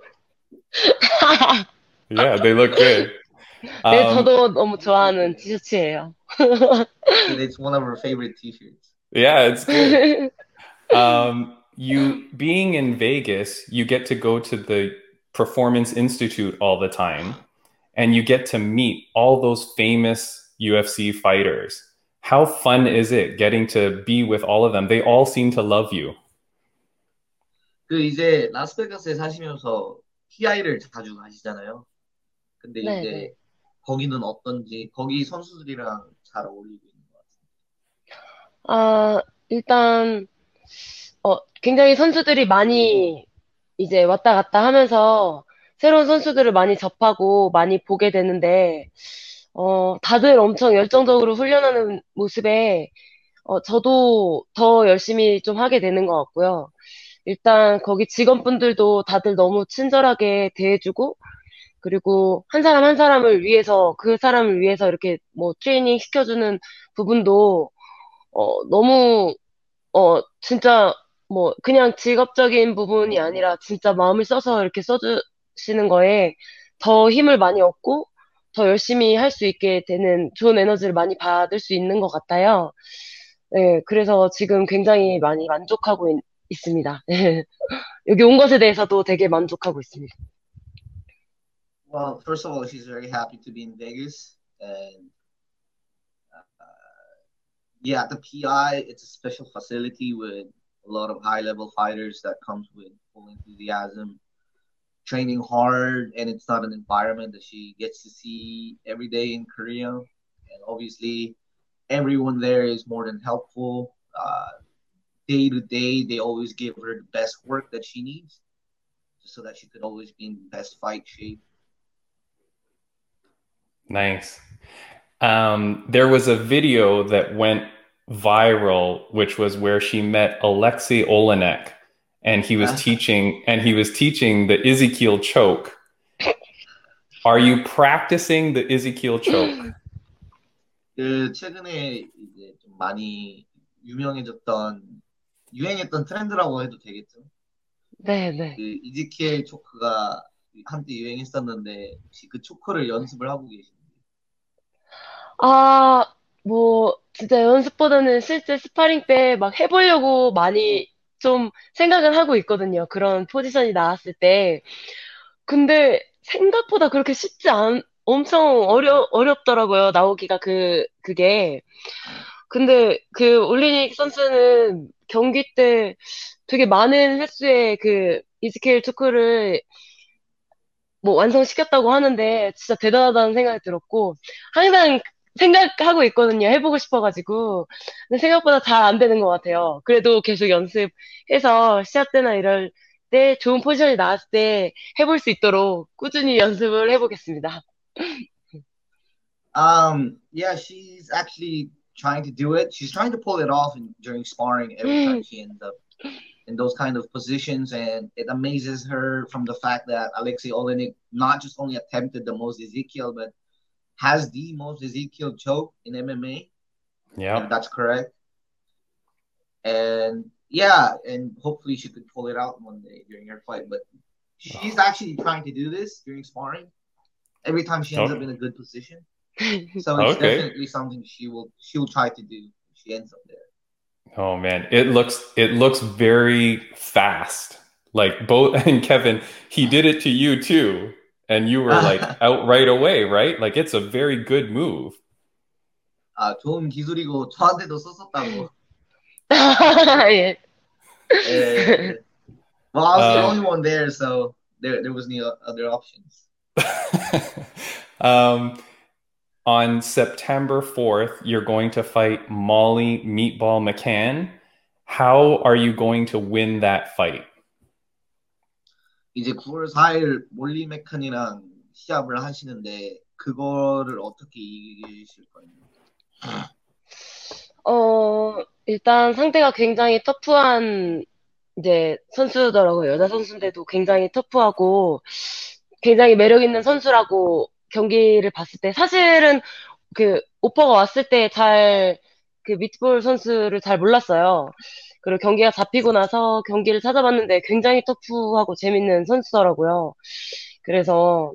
Yeah, they look good. 네, 저도 너무 좋아하는 티셔츠예요. It's one of her favorite t-shirts. Yeah, it's good. You being in Vegas, you get to go to the Performance Institute all the time, and you get to meet all those famous UFC fighters. How fun is it getting to be with all of them? They all seem to love you. 그 이제 라스베가스에 사시면서 PI를 자주 가시잖아요. 근데 네, 이제 네. 거기는 어떤지, 거기 선수들이랑 잘 어울리고 있는 것 같아요. 일단 굉장히 선수들이 많이 이제 왔다 갔다 하면서 새로운 선수들을 많이 접하고 많이 보게 되는데 다들 엄청 열정적으로 훈련하는 모습에 저도 더 열심히 좀 하게 되는 것 같고요. 일단 거기 직원분들도 다들 너무 친절하게 대해주고 그리고 한 사람 한 사람을 위해서 그 사람을 위해서 이렇게 뭐 트레이닝 시켜주는 부분도 너무 진짜 뭐 그냥 직업적인 부분이 아니라 진짜 마음을 써서 이렇게 써주시는 거에 더 힘을 많이 얻고 더 열심히 할 수 있게 되는 좋은 에너지를 많이 받을 수 있는 것 같아요. 네, 그래서 지금 굉장히 많이 만족하고 있습니다. 여기 온 것에 대해서도 되게 만족하고 있습니다. Well, first of all, she's very happy to be in Vegas, and yeah, the PI, it's a special facility with a lot of high-level fighters that comes with full enthusiasm, training hard, and it's not an environment that she gets to see every day in Korea. And obviously, everyone there is more than helpful. Day to day, they always give her the best work that she needs, just so that she could always be in the best fight shape. Nice. There was a video that went viral, which was where she met Alexei Olenek, and he was teaching the Ezekiel choke. Are you practicing the Ezekiel choke? 그 최근에 이제 좀 많이 유행했던 트렌드라고 해도 되겠죠? 네, 네. 그 이지키엘 초크가 한때 유행했었는데 혹시 그 초크를 연습을 하고 계신가요? 뭐, 진짜 연습보다는 실제 스파링 때 막 해보려고 많이 좀 생각은 하고 있거든요. 그런 포지션이 나왔을 때. 근데 생각보다 그렇게 엄청 어렵더라고요. 나오기가 그게. 근데 그 올리닉 선수는 경기 때 되게 많은 횟수의 그 이스케일 투크를 뭐 완성시켰다고 하는데 진짜 대단하다는 생각이 들었고 항상 생각하고 있거든요. 해보고 싶어가지고. 근데 생각보다 잘 안 되는 것 같아요. 그래도 계속 연습해서 시합 때나 이럴 때 좋은 포지션이 나왔을 때 해볼 수 있도록 꾸준히 연습을 해보겠습니다. Yeah, she's actually trying to do it. She's trying to pull it off during sparring every time she ends up in those kind of positions, and it amazes her from the fact that Alexei Olenek not just only attempted the most Ezekiel, but has the most Ezekiel choke in MMA, if Yeah. that's correct. And yeah, and hopefully she could pull it out one day during her fight. But she's actually trying to do this during sparring every time she ends up Okay. in a good position. So it's Okay. definitely something she'll try to do if she ends up there. Oh man, it looks very fast. Like both and Kevin, he did it to you too, and you were like out right away, right? Like it's a very good move. 아, 좋은 기술이고 저한테도 썼었다고. 예. Uh, well, I was the only Um, one there, so there was no other options. um, on September 4th, you're going to fight Molly Meatball McCann. How are you going to win that fight? 이제 9월 4일 몰리 맥칸이랑 시합을 하시는데 그거를 어떻게 이기실 거예요? 일단 상대가 굉장히 터프한 이제 선수더라고요. 여자 선수인데도 굉장히 터프하고 굉장히 매력 있는 선수라고 경기를 봤을 때 사실은 그 오퍼가 왔을 때 그 미트볼 선수를 잘 몰랐어요. 그리고 경기가 잡히고 나서 경기를 찾아봤는데 굉장히 터프하고 재밌는 선수더라고요. 그래서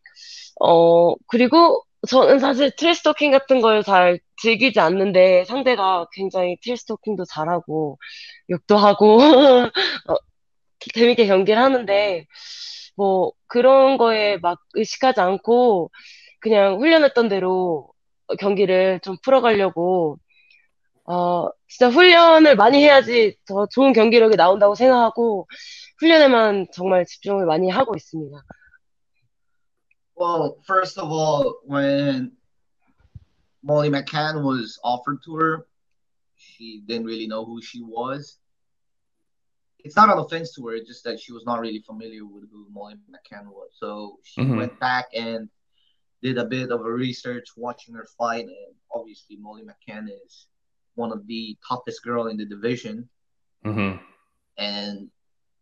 그리고 저는 사실 트래시토킹 같은 걸 잘 즐기지 않는데 상대가 굉장히 트래시토킹도 잘하고 욕도 하고 어, 재밌게 경기를 하는데 뭐 그런 거에 막 의식하지 않고 그냥 훈련했던 대로 경기를 좀 풀어가려고 진짜 훈련을 많이 해야지 더 좋은 경기력이 나온다고 생각하고 훈련에만 정말 집중을 많이 하고 있습니다. Well, first of all, when Molly McCann was offered to her, she didn't really know who she was. It's not an offense to her, it's just that she was not really familiar with who Molly McCann was. So she Hmm. went back and did a bit of a research watching her fight, and obviously Molly McCann is one of the toughest girl in the division Hmm. and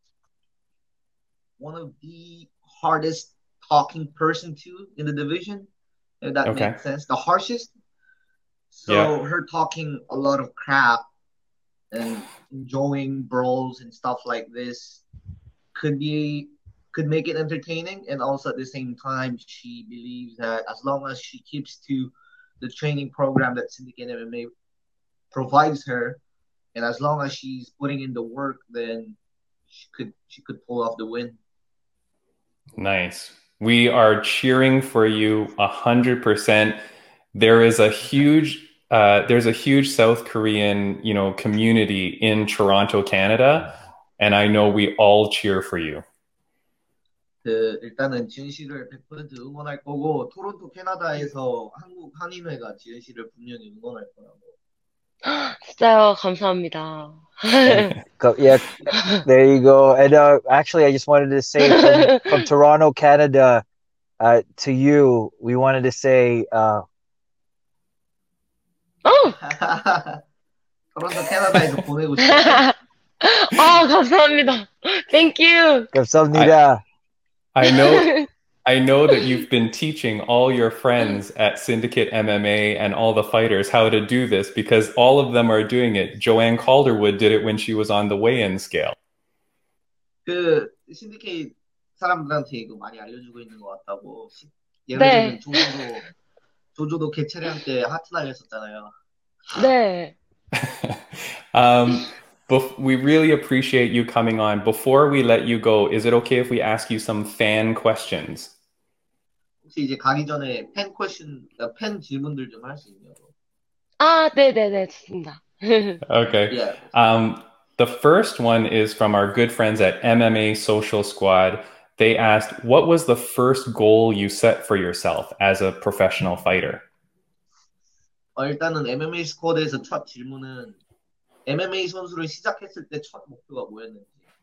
one of the hardest talking person too in the division, if that Okay. makes sense. The harshest. Yeah. So her talking a lot of crap and enjoying brawls and stuff like this could be could make it entertaining, and also at the same time she believes that as long as she keeps to the training program that Syndicate MMA provides her, and as long as she's putting in the work, then she could pull off the win. Nice. We are cheering for you 100%. There's a huge South Korean, community in Toronto, Canada, and I know we all cheer for you. 일단은 지은 씨를 100% 응원할 거고, 토론토 캐나다에서 한국 한인회가 지은 씨를 분명히 응원할 거라고. 진짜요, 감사합니다. And yeah, there you go. And actually, I just wanted to say from Toronto, Canada, to you, we wanted to say 토론토 캐나다에서 보내고 싶어요. 감사합니다. Thank you. 감사합니다. I know that you've been teaching all your friends at Syndicate MMA and all the fighters how to do this because all of them are doing it. Joanne Calderwood did it when she was on the weigh-in scale. 그 신디케이트 사람들한테 이거 많이 알려주고 있는 것 같다고. 예를 네. 들면 조조도 개체량 때 하트 날렸었잖아요. 네. um, we really appreciate you coming on. Before we let you go, is it okay if we ask you some fan questions? 혹시 이제 가기 전에 팬 질문들 좀 할 수 있냐고. 아, 네네네, 좋습니다. Okay. Yeah. The first one is from our good friends at MMA Social Squad. They asked, what was the first goal you set for yourself as a professional fighter? 일단은 MMA 스쿼드에서 첫 질문은 MMA 선수를 시작했을 때 첫 목표가 뭐였는지.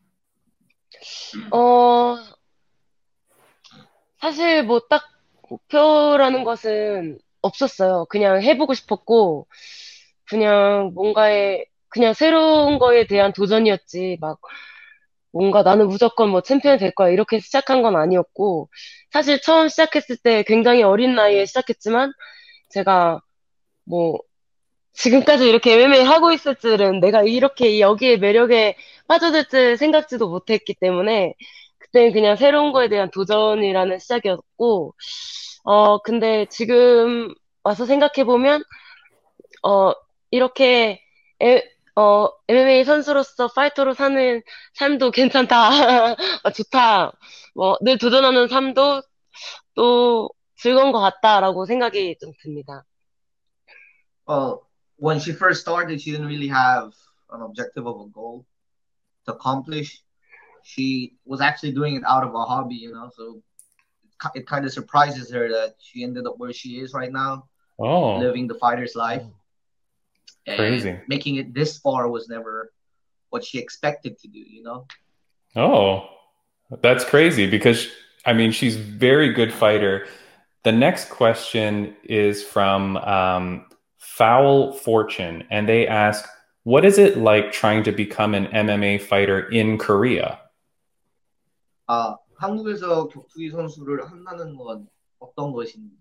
사실 뭐 딱 목표라는 것은 없었어요. 그냥 해보고 싶었고, 그냥 그냥 새로운 거에 대한 도전이었지, 막, 뭔가 나는 무조건 뭐 챔피언 될 거야, 이렇게 시작한 건 아니었고, 사실 처음 시작했을 때 굉장히 어린 나이에 시작했지만, 제가 뭐, 지금까지 이렇게 MMA 하고 있을 줄은 내가 이렇게 여기에 매력에 빠져들 줄 생각지도 못했기 때문에, 그때는 그냥 새로운 거에 대한 도전이라는 시작이었고, 근데 지금 와서 생각해보면, 이렇게, MMA 선수로서 파이터로 사는 삶도 괜찮다. 좋다. 늘 도전하는 삶도 또 즐거운 것 같다라고 생각이 좀 듭니다. When she first started, she didn't really have an objective of a goal to accomplish. She was actually doing it out of a hobby, you know, so it kind of surprises her that she ended up where she is right now, living the fighter's life. And crazy. Making it this far was never what she expected to do, you know? Oh, that's crazy because, I mean, she's a very good fighter. The next question is from Foul Fortune, and they ask, what is it like trying to become an MMA fighter in Korea? 한국에서 격투기 선수를 한다는 건 어떤 것인지.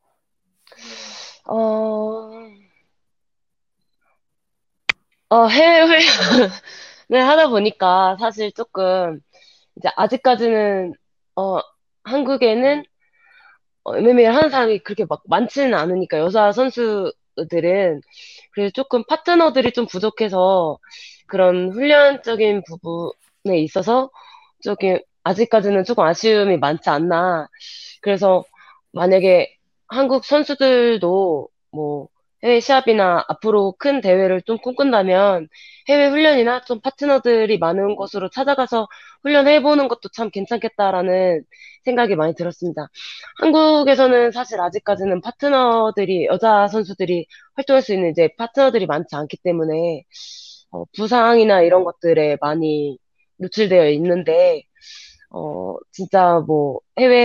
해외 훈련을 하다 보니까 사실 조금 이제 아직까지는 한국에는 MMA를 하는 사람이 그렇게 막 많지는 않으니까 여자 선수들은 그래서 조금 파트너들이 좀 부족해서 그런 훈련적인 부분에 있어서 조금 아직까지는 조금 아쉬움이 많지 않나. 그래서 만약에 한국 선수들도 뭐 해외 시합이나 앞으로 큰 대회를 좀 꿈꾼다면 해외 훈련이나 좀 파트너들이 많은 곳으로 찾아가서 훈련해보는 것도 참 괜찮겠다라는 생각이 많이 들었습니다. 한국에서는 사실 아직까지는 여자 선수들이 활동할 수 있는 이제 파트너들이 많지 않기 때문에 부상이나 이런 것들에 많이 노출되어 있는데, 진짜 뭐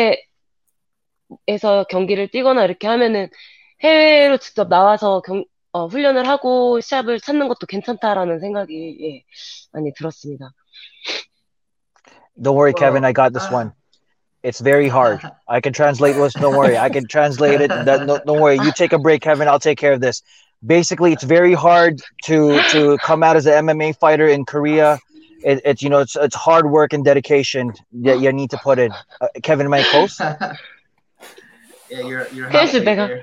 해외에서 경기를 뛰거나 이렇게 하면은 해외로 직접 나와서 훈련을 하고 시합을 찾는 것도 괜찮다라는 생각이 많이 들었습니다. Don't worry, Kevin. I got this one. It's very hard. I can translate this. Don't worry. I can translate it. Don't worry. You take a break, Kevin. I'll take care of this. Basically, it's very hard to come out as an MMA fighter in Korea. It's hard work and dedication that you need to put in. Kevin, am I close? Yeah, you're halfway there.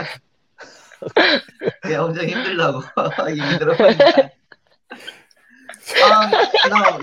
Yeah, 엄청 힘들다고 얘기 들어보니까. No,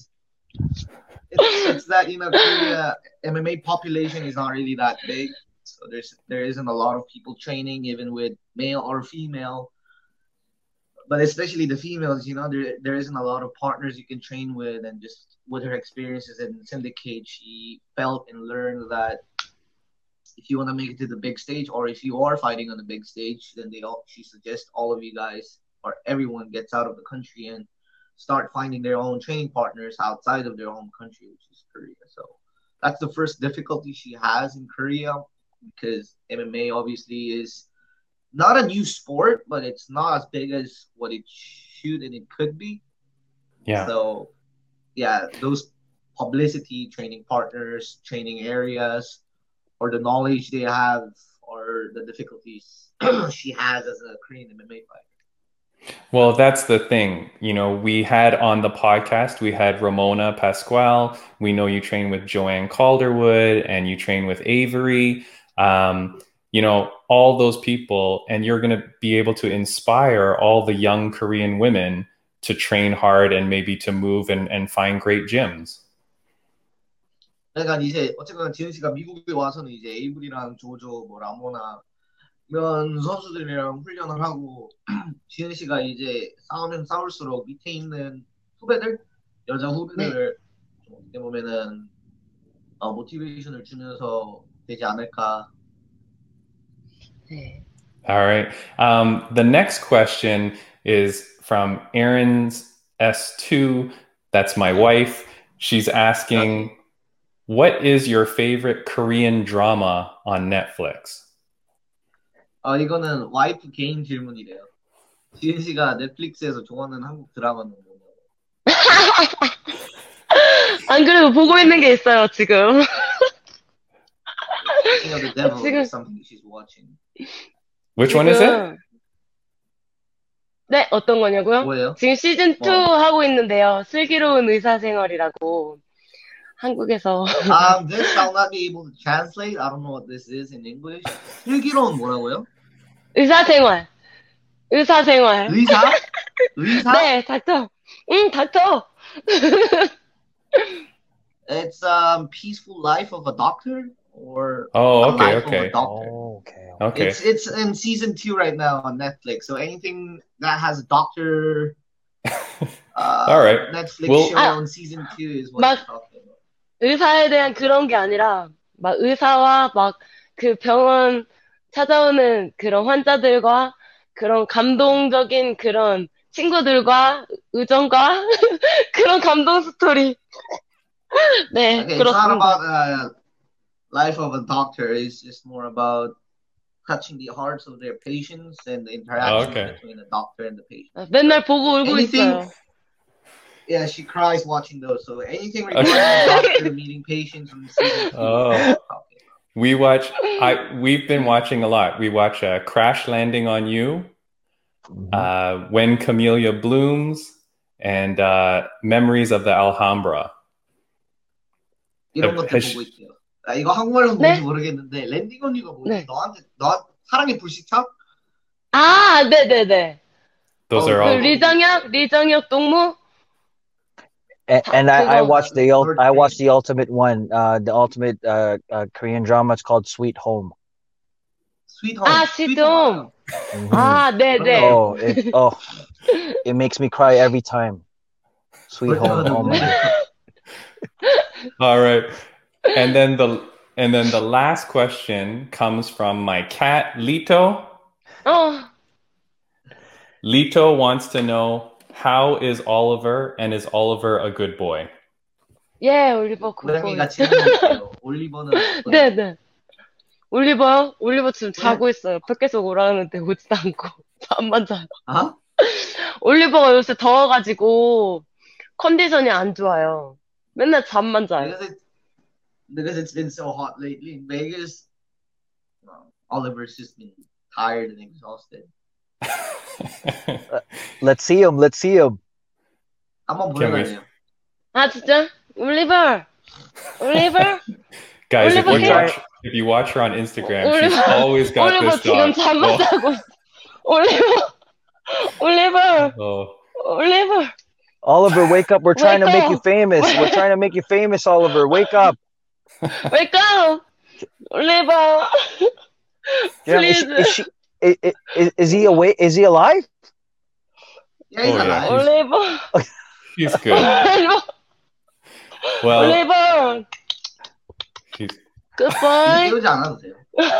it's that Korea MMA population is not really that big, so there isn't a lot of people training, even with male or female. But especially the females, there isn't a lot of partners you can train with, and just with her experiences in Syndicate, she felt and learned that if you want to make it to the big stage, or if you are fighting on the big stage, then she suggests all of you guys or everyone gets out of the country and start finding their own training partners outside of their home country, which is Korea. So that's the first difficulty she has in Korea, because MMA obviously is not a new sport, but it's not as big as what it should and it could be. Yeah. So, yeah, those publicity, training partners, training areas, or the knowledge they have, or the difficulties she has as a Korean MMA fighter. Well, that's the thing. We had on the podcast, we had Ramona Pasquale. We know you train with Joanne Calderwood and you train with Avery. all those people, and you're going to be able to inspire all the young Korean women to train hard and maybe to move and find great gyms. 그러니까 이제 어쨌거나 지은 씨가 미국에 와서는 이제 에이블이랑 조조, 뭐 라모나 이런 선수들이랑 훈련을 하고 지은 씨가 이제 싸우면 싸울수록 밑에 있는 후배들, 여자 후배들을 좀 어떻게 보면은 모티베이션을 주면서 되지 않을까. 네. All right. The next question is from Aaron's S2. That's my wife. She's asking, what is your favorite Korean drama on Netflix? 이거는 와이프 개인 질문이래요. 지은 씨가 넷플릭스에서 좋아하는 한국 드라마는 뭐냐고. 안 그래도 보고 있는 게 있어요, 지금. King of the Devil 지금- is something she's watching. Which one is it? 지금- 네, 어떤 거냐고요? 뭐예요? 지금 시즌 2 하고 있는데요. 슬기로운 의사생활이라고. 한국에서. This I'll not be able to translate. I don't know what this is in English. 슬기로운 뭐라고요? 의사생활. 의사생활. 의사? 의사? 네, 닥터. 응, 닥터. It's peaceful life of a doctor or Oh, a okay, life of okay. a doctor. Okay. Okay. It's in season 2 right now on Netflix. So anything that has a doctor All right. Netflix Well- show on season 2 is what 막- you're talking about. 의사에 대한 그런 게 아니라, 막 의사와 막 그 병원 찾아오는 그런 환자들과 그런 감동적인 그런 친구들과 의정과 그런 감동 스토리. 네, Okay, it's not 그렇습니다. about life of a doctor. It's just more about touching the hearts of their patients and the interaction Okay. between the doctor and the patient. 맨날 보고 울고 Anything- 있어요. Yeah, she cries watching those. So anything regarding the doctor meeting patients from season 2. Oh. We've been watching a lot. We watch Crash Landing on You, When Camellia Blooms, and Memories of the Alhambra. 이런 것들 해시- 보고 있대요. 이거 한국말로 네? 뭔지 모르겠는데 랜딩 언니가 뭐지? 네. 너 사랑의 불시착? 아, 네네네. Those Oh, are 그 all. 리정혁 동무? And I 그거- watched the ultimate one, the ultimate Korean drama. It's called Sweet Home. Sweet Home. 아, Sweet Home. Mhm. 아, 네네. It makes me cry every time. Sweet Home. Oh my God. All right. And then the last question comes from my cat Lito. 어, Lito wants to know, how is Oliver, and is Oliver a good boy? 예, 올리버 고양이가 굿보이. 질문이에요. 올리버는 네네. 올리버요? 올리버 지금 자고 있어요. 밖에서 오라는데 오지도 않고 잠만 자요. 아? 올리버가 요새 더워가지고 컨디션이 안 좋아요. 맨날 잠만 자요. Because it's been so hot lately in Vegas. Oliver's just been tired and exhausted. Let's see him. Let's see him. 한번 Can't wait. 보여달래요. 아, 진짜? 올리버! 올리버! Guys, Oliver here. if you watch her on Instagram, she's Oliver. always got 올리버 this 지금 dog. 잠만 자고 있어. 올리버! Oh. 올리버! Oliver, wake up. We're trying to Wake make you up. famous. We're trying to make you famous, Oliver. Wake up. Wake up! 올리버! Yeah, Please. is he awake? Is he alive? Yeah, he's Oh, yeah. alive. 올리버! He's good. 올리버! Well, 올리버! he's, 굿보이! 깨우지 않아도 돼요.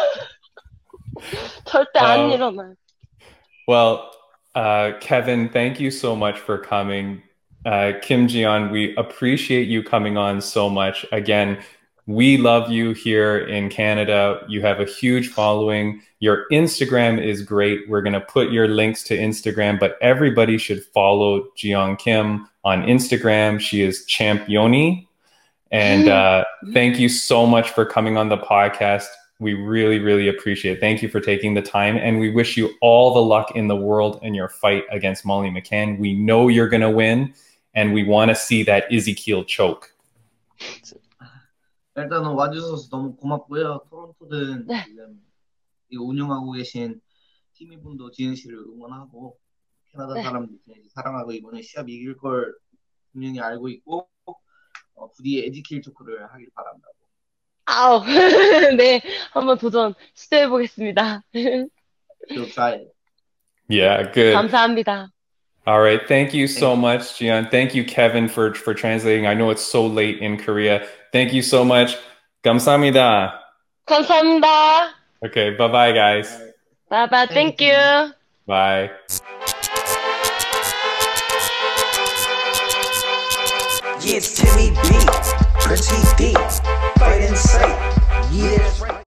절대 안 일어나. well, Kevin, thank you so much for coming. Kim Jion, we appreciate you coming on so much. Again, we love you here in Canada. You have a huge following. Your Instagram is great. We're going to put your links to Instagram, but everybody should follow Jion Kim on Instagram. She is Championi. And thank you so much for coming on the podcast. We really, really appreciate it. Thank you for taking the time. And we wish you all the luck in the world in your fight against Molly McCann. We know you're going to win. And we want to see that Ezekiel choke. 일단은 와주셔서 너무 고맙고요. 토론토는 네. 지금 이 운영하고 계신 팀원분도 지은 씨를 응원하고 캐나다 네. 사람들 지은 씨 사랑하고 이번에 시합 이길 걸 분명히 알고 있고 부디 에디킬 토크를 하길 바란다고. 아우, 네, 한번 도전 시도해 보겠습니다. So try it. Yeah, good. 감사합니다. All right. Thank you so Thank you. much, Jian. Thank you, Kevin, for translating. I know it's so late in Korea. Thank you so much. 감사합니다. 감사합니다. Okay, bye-bye, guys. Bye bye. Thank Thank you. you. Bye. Yeah, it's Timmy B, Pretty B, fight in sight. Yeah, that's right.